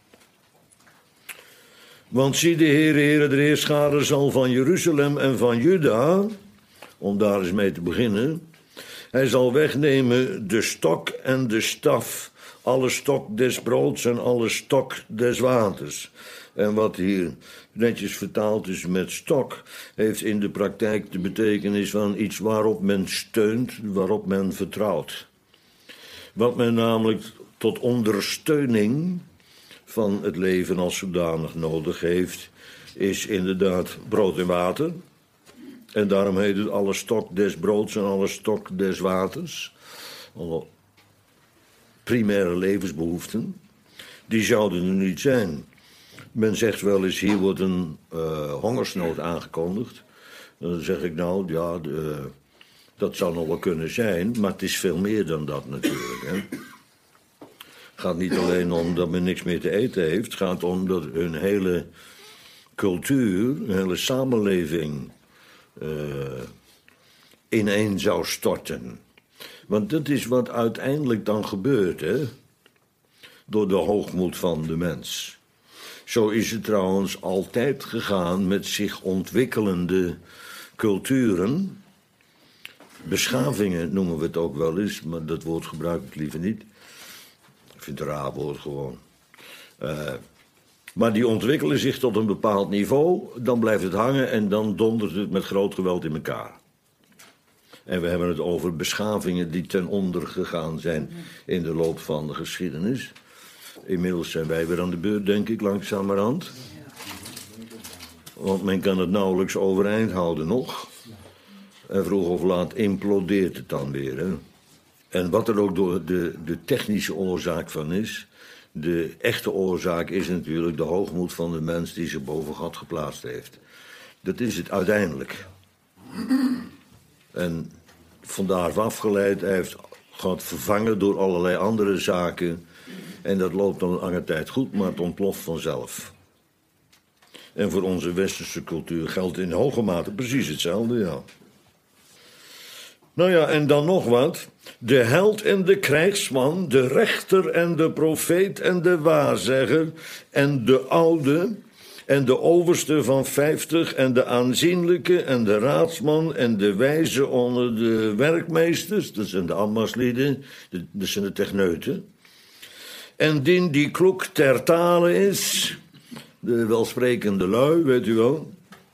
Want zie de Heere de Heerscharen zal van Jeruzalem en van Juda, om daar eens mee te beginnen, hij zal wegnemen de stok en de staf, alle stok des broods en alle stok des waters. En wat hier netjes vertaald is met stok, heeft in de praktijk de betekenis van iets waarop men steunt, waarop men vertrouwt. Wat men namelijk tot ondersteuning van het leven als zodanig nodig heeft, is inderdaad brood en water. En daarom heet het alle stok des broods en alle stok des waters. Alle primaire levensbehoeften. Die zouden er niet zijn. Men zegt wel eens, hier wordt een hongersnood aangekondigd. Dan zeg ik nou, ja, dat zou nog wel kunnen zijn, maar het is veel meer dan dat natuurlijk. Hè. Het gaat niet alleen om dat men niks meer te eten heeft. Het gaat om dat hun hele cultuur, hun hele samenleving ineen zou storten. Want dat is wat uiteindelijk dan gebeurt, hè? Door de hoogmoed van de mens. Zo is het trouwens altijd gegaan met zich ontwikkelende culturen. Beschavingen noemen we het ook wel eens, maar dat woord gebruik ik liever niet. Ik vind het een raar woord gewoon. Maar die ontwikkelen zich tot een bepaald niveau, dan blijft het hangen en dan dondert het met groot geweld in elkaar. En we hebben het over beschavingen die ten onder gegaan zijn in de loop van de geschiedenis. Inmiddels zijn wij weer aan de beurt, denk ik, langzamerhand. Want men kan het nauwelijks overeind houden nog. En vroeg of laat implodeert het dan weer. Hè? En wat er ook door de technische oorzaak van is, de echte oorzaak is natuurlijk de hoogmoed van de mens die zich boven God geplaatst heeft. Dat is het uiteindelijk. En vandaar afgeleid, hij heeft God vervangen door allerlei andere zaken. En dat loopt dan een lange tijd goed, maar het ontploft vanzelf. En voor onze westerse cultuur geldt in hoge mate precies hetzelfde, ja. Nou ja, en dan nog wat. De held en de krijgsman, de rechter en de profeet en de waarzegger en de oude en de overste van 50 en de aanzienlijke en de raadsman en de wijze onder de werkmeesters, dat zijn de ambachtslieden, dat zijn de techneuten. En die kloek ter tale is, de welsprekende lui, weet u wel,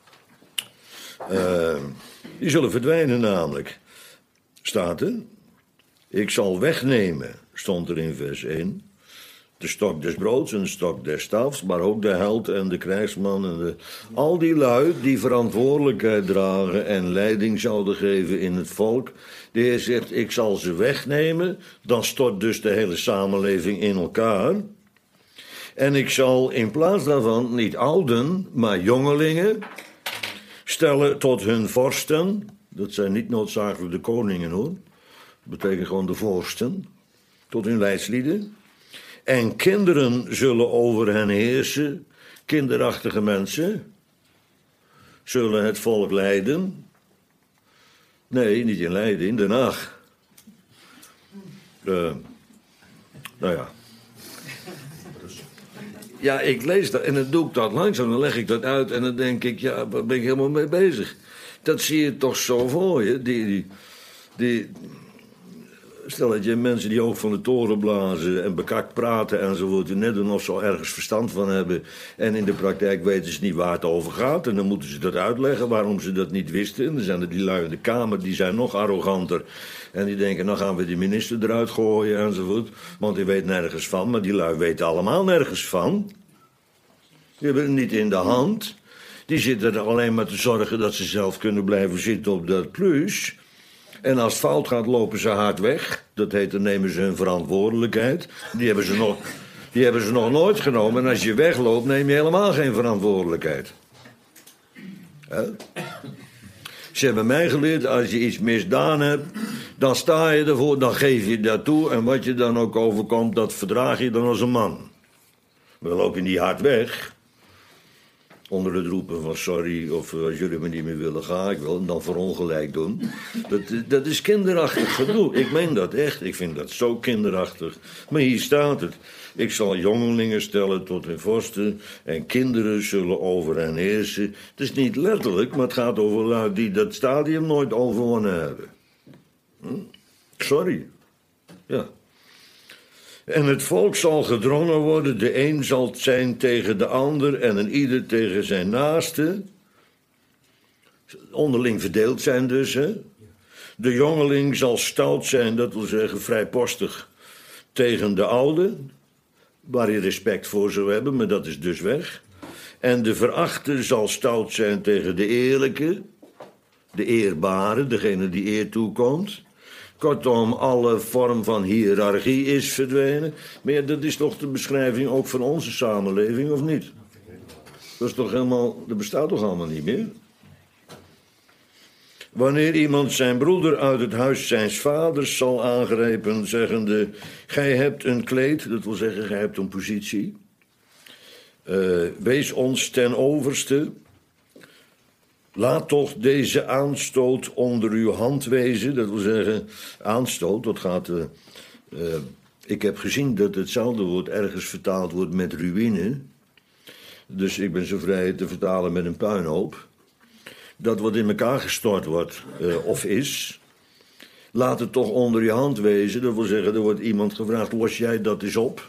die zullen verdwijnen namelijk. Staat er, ik zal wegnemen, stond er in vers 1, de stok des broods en de stok des stafs, maar ook de held en de krijgsman en al die lui die verantwoordelijkheid dragen en leiding zouden geven in het volk. De Heer zegt, ik zal ze wegnemen, dan stort dus de hele samenleving in elkaar. En ik zal in plaats daarvan niet ouden, maar jongelingen stellen tot hun vorsten. Dat zijn niet noodzakelijk de koningen, hoor. Dat betekent gewoon de vorsten. Tot hun leidslieden. En kinderen zullen over hen heersen. Kinderachtige mensen zullen het volk leiden. Nee, niet in Leiden, in Den Haag. Nou ja. Ja, ik lees dat en dan doe ik dat langzaam. Dan leg ik dat uit en dan denk ik, ja, waar ben ik helemaal mee bezig? Dat zie je toch zo voor je. Stel dat je mensen die ook van de toren blazen en bekakt praten enzovoort, die net doen of ze ergens verstand van hebben. En in de praktijk weten ze niet waar het over gaat. En dan moeten ze dat uitleggen waarom ze dat niet wisten. En dan zijn er die lui in de Kamer, die zijn nog arroganter. En die denken, nou gaan we die minister eruit gooien enzovoort. Want die weet nergens van, maar die lui weten allemaal nergens van. Die hebben het niet in de hand. Die zitten er alleen maar te zorgen dat ze zelf kunnen blijven zitten op dat plus. En als het fout gaat, lopen ze hard weg. Dat heet, dan nemen ze hun verantwoordelijkheid. Die hebben ze nog nooit genomen. En als je wegloopt, neem je helemaal geen verantwoordelijkheid. Ze hebben mij geleerd, als je iets misdaan hebt, dan sta je ervoor, dan geef je dat toe. En wat je dan ook overkomt, dat verdraag je dan als een man. Maar dan loop je niet hard weg. Onder het roepen van sorry, of als jullie me niet meer willen, ga ik wel. En dan verongelijk doen. Dat is kinderachtig gedoe. Ik meen dat echt. Ik vind dat zo kinderachtig. Maar hier staat het. Ik zal jongelingen stellen tot hun vorsten. En kinderen zullen over hen heersen. Het is niet letterlijk, maar het gaat over lui die dat stadium nooit overwonnen hebben. Sorry. Ja. En het volk zal gedrongen worden, de een zal zijn tegen de ander en een ieder tegen zijn naaste. Onderling verdeeld zijn dus, hè. De jongeling zal stout zijn, dat wil zeggen vrijpostig, tegen de oude, waar hij respect voor zou hebben, maar dat is dus weg. En de verachte zal stout zijn tegen de eerlijke, de eerbare, degene die eer toekomt. Kortom, alle vorm van hiërarchie is verdwenen. Maar ja, dat is toch de beschrijving ook van onze samenleving, of niet? Dat bestaat toch allemaal niet meer? Wanneer iemand zijn broeder uit het huis zijns vaders zal aangrijpen, zeggende, gij hebt een kleed, dat wil zeggen, gij hebt een positie. Wees ons ten overste. Laat toch deze aanstoot onder uw hand wezen. Dat wil zeggen, aanstoot, dat gaat... ik heb gezien dat hetzelfde woord ergens vertaald wordt met ruïne. Dus ik ben zo vrij te vertalen met een puinhoop. Dat wat in elkaar gestort wordt, of is... Laat het toch onder je hand wezen. Dat wil zeggen, er wordt iemand gevraagd, los jij dat eens op?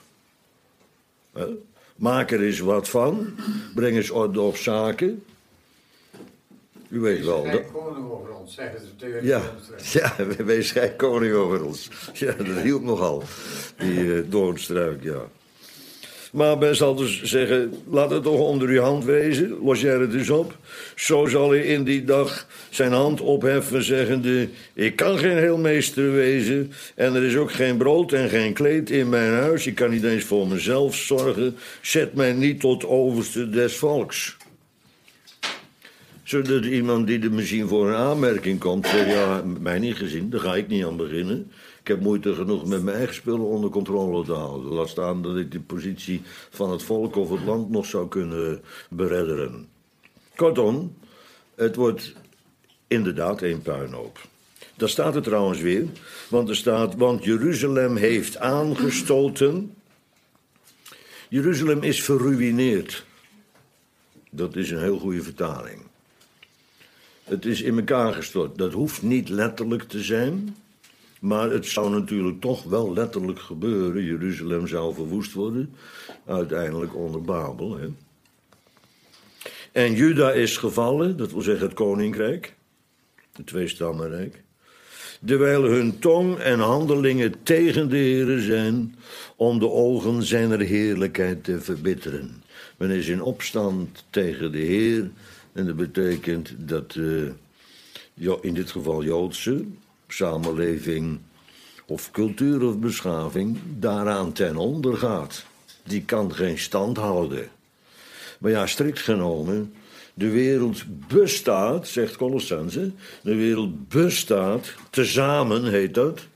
Maak er eens wat van. Breng eens orde op zaken... U weet wel. Wees gij koning over ons, zeggen ze tegen ja, wees gij koning over ons. Ja, dat hielp nogal, die doornstruik, ja. Maar men zal dus zeggen, laat het toch onder uw hand wezen, los jij het dus op. Zo zal hij in die dag zijn hand opheffen, zeggende, ik kan geen heelmeester wezen, en er is ook geen brood en geen kleed in mijn huis, ik kan niet eens voor mezelf zorgen, zet mij niet tot overste des volks. Zodat iemand die er misschien voor een aanmerking komt, zegt, ja, mij niet gezien, daar ga ik niet aan beginnen. Ik heb moeite genoeg met mijn eigen spullen onder controle te houden. Laat staan dat ik de positie van het volk of het land nog zou kunnen beredderen. Kortom, het wordt inderdaad een puinhoop. Daar staat het trouwens weer, want er staat, want Jeruzalem heeft aangestoten. Jeruzalem is verruïneerd. Dat is een heel goede vertaling. Het is in elkaar gestort. Dat hoeft niet letterlijk te zijn. Maar het zou natuurlijk toch wel letterlijk gebeuren. Jeruzalem zou verwoest worden. Uiteindelijk onder Babel. Hè. En Juda is gevallen. Dat wil zeggen het koninkrijk. Het tweestammenrijk. Terwijl hun tong en handelingen tegen de Heere zijn. Om de ogen zijner heerlijkheid te verbitteren. Men is in opstand tegen de Heer. En dat betekent dat in dit geval Joodse samenleving of cultuur of beschaving daaraan ten onder gaat. Die kan geen stand houden. Maar ja, strikt genomen, de wereld bestaat, zegt Colossense, de wereld bestaat, tezamen heet dat,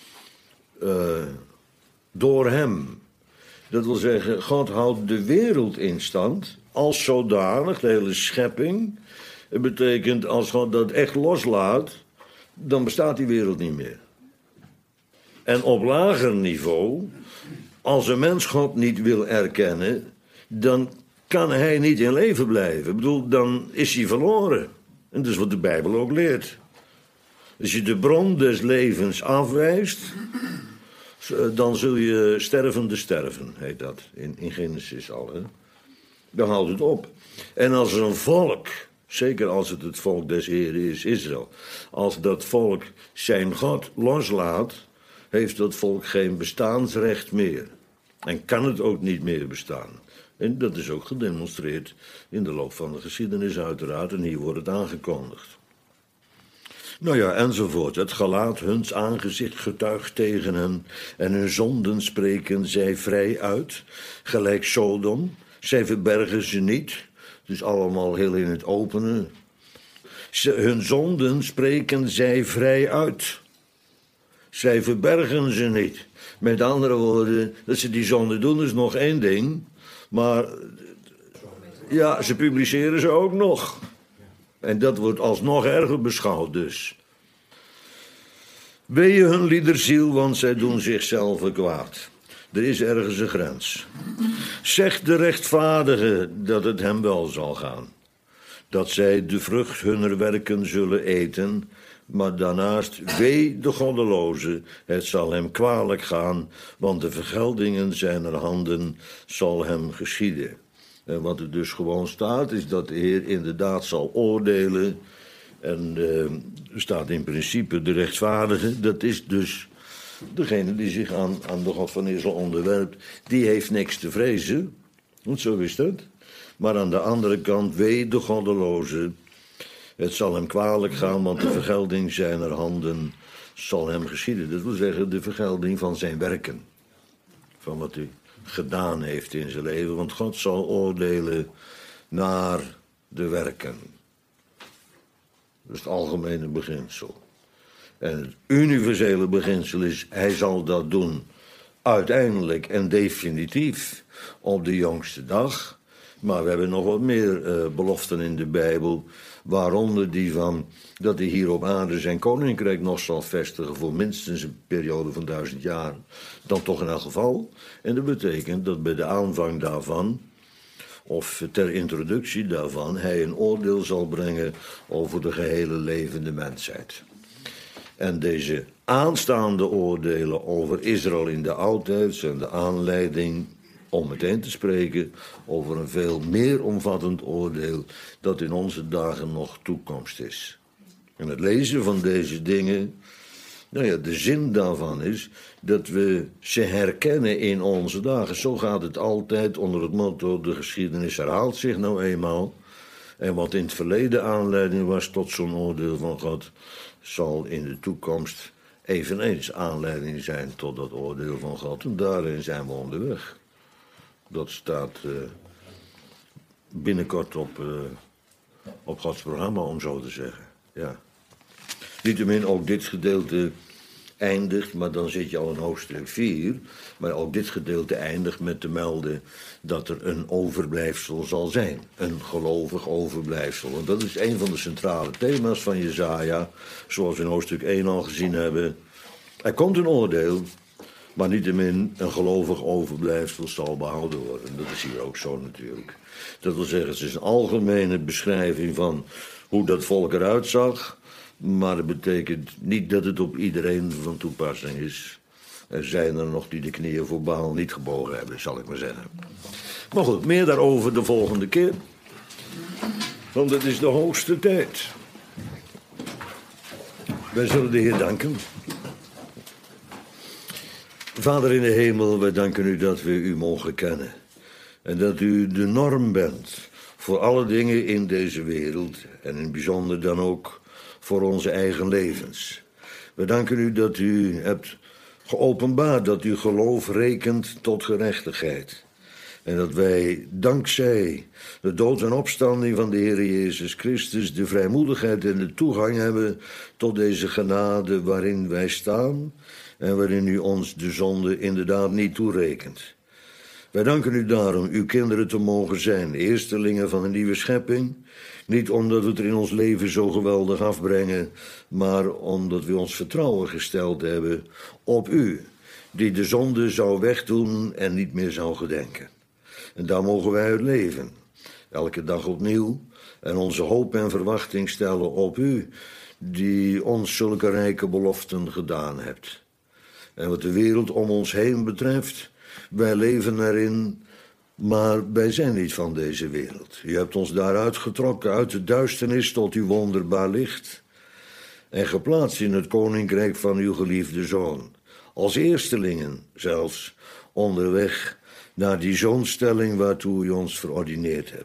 door hem. Dat wil zeggen, God houdt de wereld in stand als zodanig, de hele schepping. Het betekent, als God dat echt loslaat, dan bestaat die wereld niet meer. En op lager niveau, als een mens God niet wil erkennen, dan kan hij niet in leven blijven. Ik bedoel, dan is hij verloren. En dat is wat de Bijbel ook leert. Als je de bron des levens afwijst, dan zul je stervende sterven, heet dat, in Genesis al. Hè? Dan houdt het op. En als een volk, zeker als het volk des Heeren is, Israël, als dat volk zijn God loslaat, heeft dat volk geen bestaansrecht meer. En kan het ook niet meer bestaan. En dat is ook gedemonstreerd in de loop van de geschiedenis uiteraard, en hier wordt het aangekondigd. Nou ja, enzovoort. Het gelaat huns aangezicht getuigt tegen hen, en hun zonden spreken zij vrij uit, gelijk Sodom. Zij verbergen ze niet, dus allemaal heel in het opene. Hun zonden spreken zij vrij uit. Zij verbergen ze niet. Met andere woorden, dat ze die zonde doen is nog één ding, maar ja, ze publiceren ze ook nog. En dat wordt alsnog erger beschouwd dus. Wee hun liederziel, want zij doen zichzelf kwaad. Er is ergens een grens. Zegt de rechtvaardige dat het hem wel zal gaan. Dat zij de vrucht hunner werken zullen eten. Maar daarnaast wee de goddeloze, het zal hem kwalijk gaan, want de vergeldingen zijner handen zal hem geschieden. En wat er dus gewoon staat, is dat de Heer inderdaad zal oordelen. En er staat in principe de rechtvaardige, dat is dus degene die zich aan de God van Israël onderwerpt, die heeft niks te vrezen. Want zo is dat. Maar aan de andere kant, wee de goddeloze, het zal hem kwalijk gaan, want de vergelding zijner handen zal hem geschieden. Dat wil zeggen, de vergelding van zijn werken. Van wat hij gedaan heeft in zijn leven. Want God zal oordelen naar de werken. Dat is het algemene beginsel. En het universele beginsel is, hij zal dat doen uiteindelijk en definitief op de jongste dag. Maar we hebben nog wat meer beloften in de Bijbel, waaronder die van dat hij hier op aarde zijn koninkrijk nog zal vestigen voor minstens een periode van 1000 jaar. Dan toch in elk geval. En dat betekent dat bij de aanvang daarvan, of ter introductie daarvan, hij een oordeel zal brengen over de gehele levende mensheid. En deze aanstaande oordelen over Israël in de oudheid zijn de aanleiding om meteen te spreken over een veel meer omvattend oordeel dat in onze dagen nog toekomst is. En het lezen van deze dingen, nou ja, de zin daarvan is dat we ze herkennen in onze dagen. Zo gaat het altijd onder het motto, de geschiedenis herhaalt zich nou eenmaal. En wat in het verleden aanleiding was tot zo'n oordeel van God, zal in de toekomst eveneens aanleiding zijn tot dat oordeel van God. En daarin zijn we onderweg. Dat staat binnenkort op Gods programma, om zo te zeggen. Ja. Niettemin ook dit gedeelte eindigt, maar dan zit je al in hoofdstuk 4. Maar ook dit gedeelte eindigt met te melden dat er een overblijfsel zal zijn. Een gelovig overblijfsel. Want dat is een van de centrale thema's van Jesaja, zoals we in hoofdstuk 1 al gezien hebben. Er komt een oordeel, maar niettemin een gelovig overblijfsel zal behouden worden. Dat is hier ook zo natuurlijk. Dat wil zeggen, het is een algemene beschrijving van hoe dat volk eruit zag, maar dat betekent niet dat het op iedereen van toepassing is. Er zijn er nog die de knieën voor Baal niet gebogen hebben, zal ik maar zeggen. Maar goed, meer daarover de volgende keer. Want het is de hoogste tijd. Wij zullen de Heer danken. Vader in de hemel, wij danken u dat we u mogen kennen. En dat u de norm bent voor alle dingen in deze wereld. En in het bijzonder dan ook voor onze eigen levens. We danken u dat u hebt geopenbaard dat u geloof rekent tot gerechtigheid. En dat wij dankzij de dood en opstanding van de Heer Jezus Christus de vrijmoedigheid en de toegang hebben tot deze genade waarin wij staan en waarin u ons de zonde inderdaad niet toerekent. Wij danken u daarom uw kinderen te mogen zijn, eerstelingen van een nieuwe schepping. Niet omdat we het er in ons leven zo geweldig afbrengen, maar omdat we ons vertrouwen gesteld hebben op u, die de zonde zou wegdoen en niet meer zou gedenken. En daar mogen wij uit leven, elke dag opnieuw, en onze hoop en verwachting stellen op u, die ons zulke rijke beloften gedaan hebt. En wat de wereld om ons heen betreft, wij leven erin, maar wij zijn niet van deze wereld. U hebt ons daaruit getrokken, uit de duisternis tot uw wonderbaar licht, en geplaatst in het koninkrijk van uw geliefde Zoon. Als eerstelingen zelfs onderweg naar die zoonstelling waartoe u ons verordineerd hebt.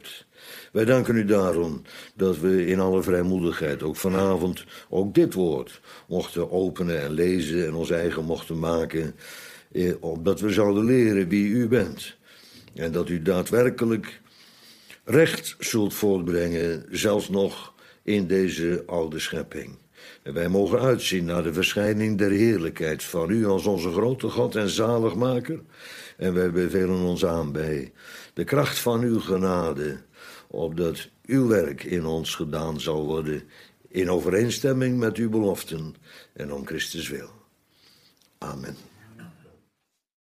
Wij danken u daarom dat we in alle vrijmoedigheid ook vanavond ook dit woord mochten openen en lezen en ons eigen mochten maken, opdat we zouden leren wie u bent. En dat u daadwerkelijk recht zult voortbrengen, zelfs nog in deze oude schepping. En wij mogen uitzien naar de verschijning der heerlijkheid van u als onze grote God en zaligmaker. En wij bevelen ons aan bij de kracht van uw genade, opdat uw werk in ons gedaan zal worden, in overeenstemming met uw beloften en om Christus wil. Amen.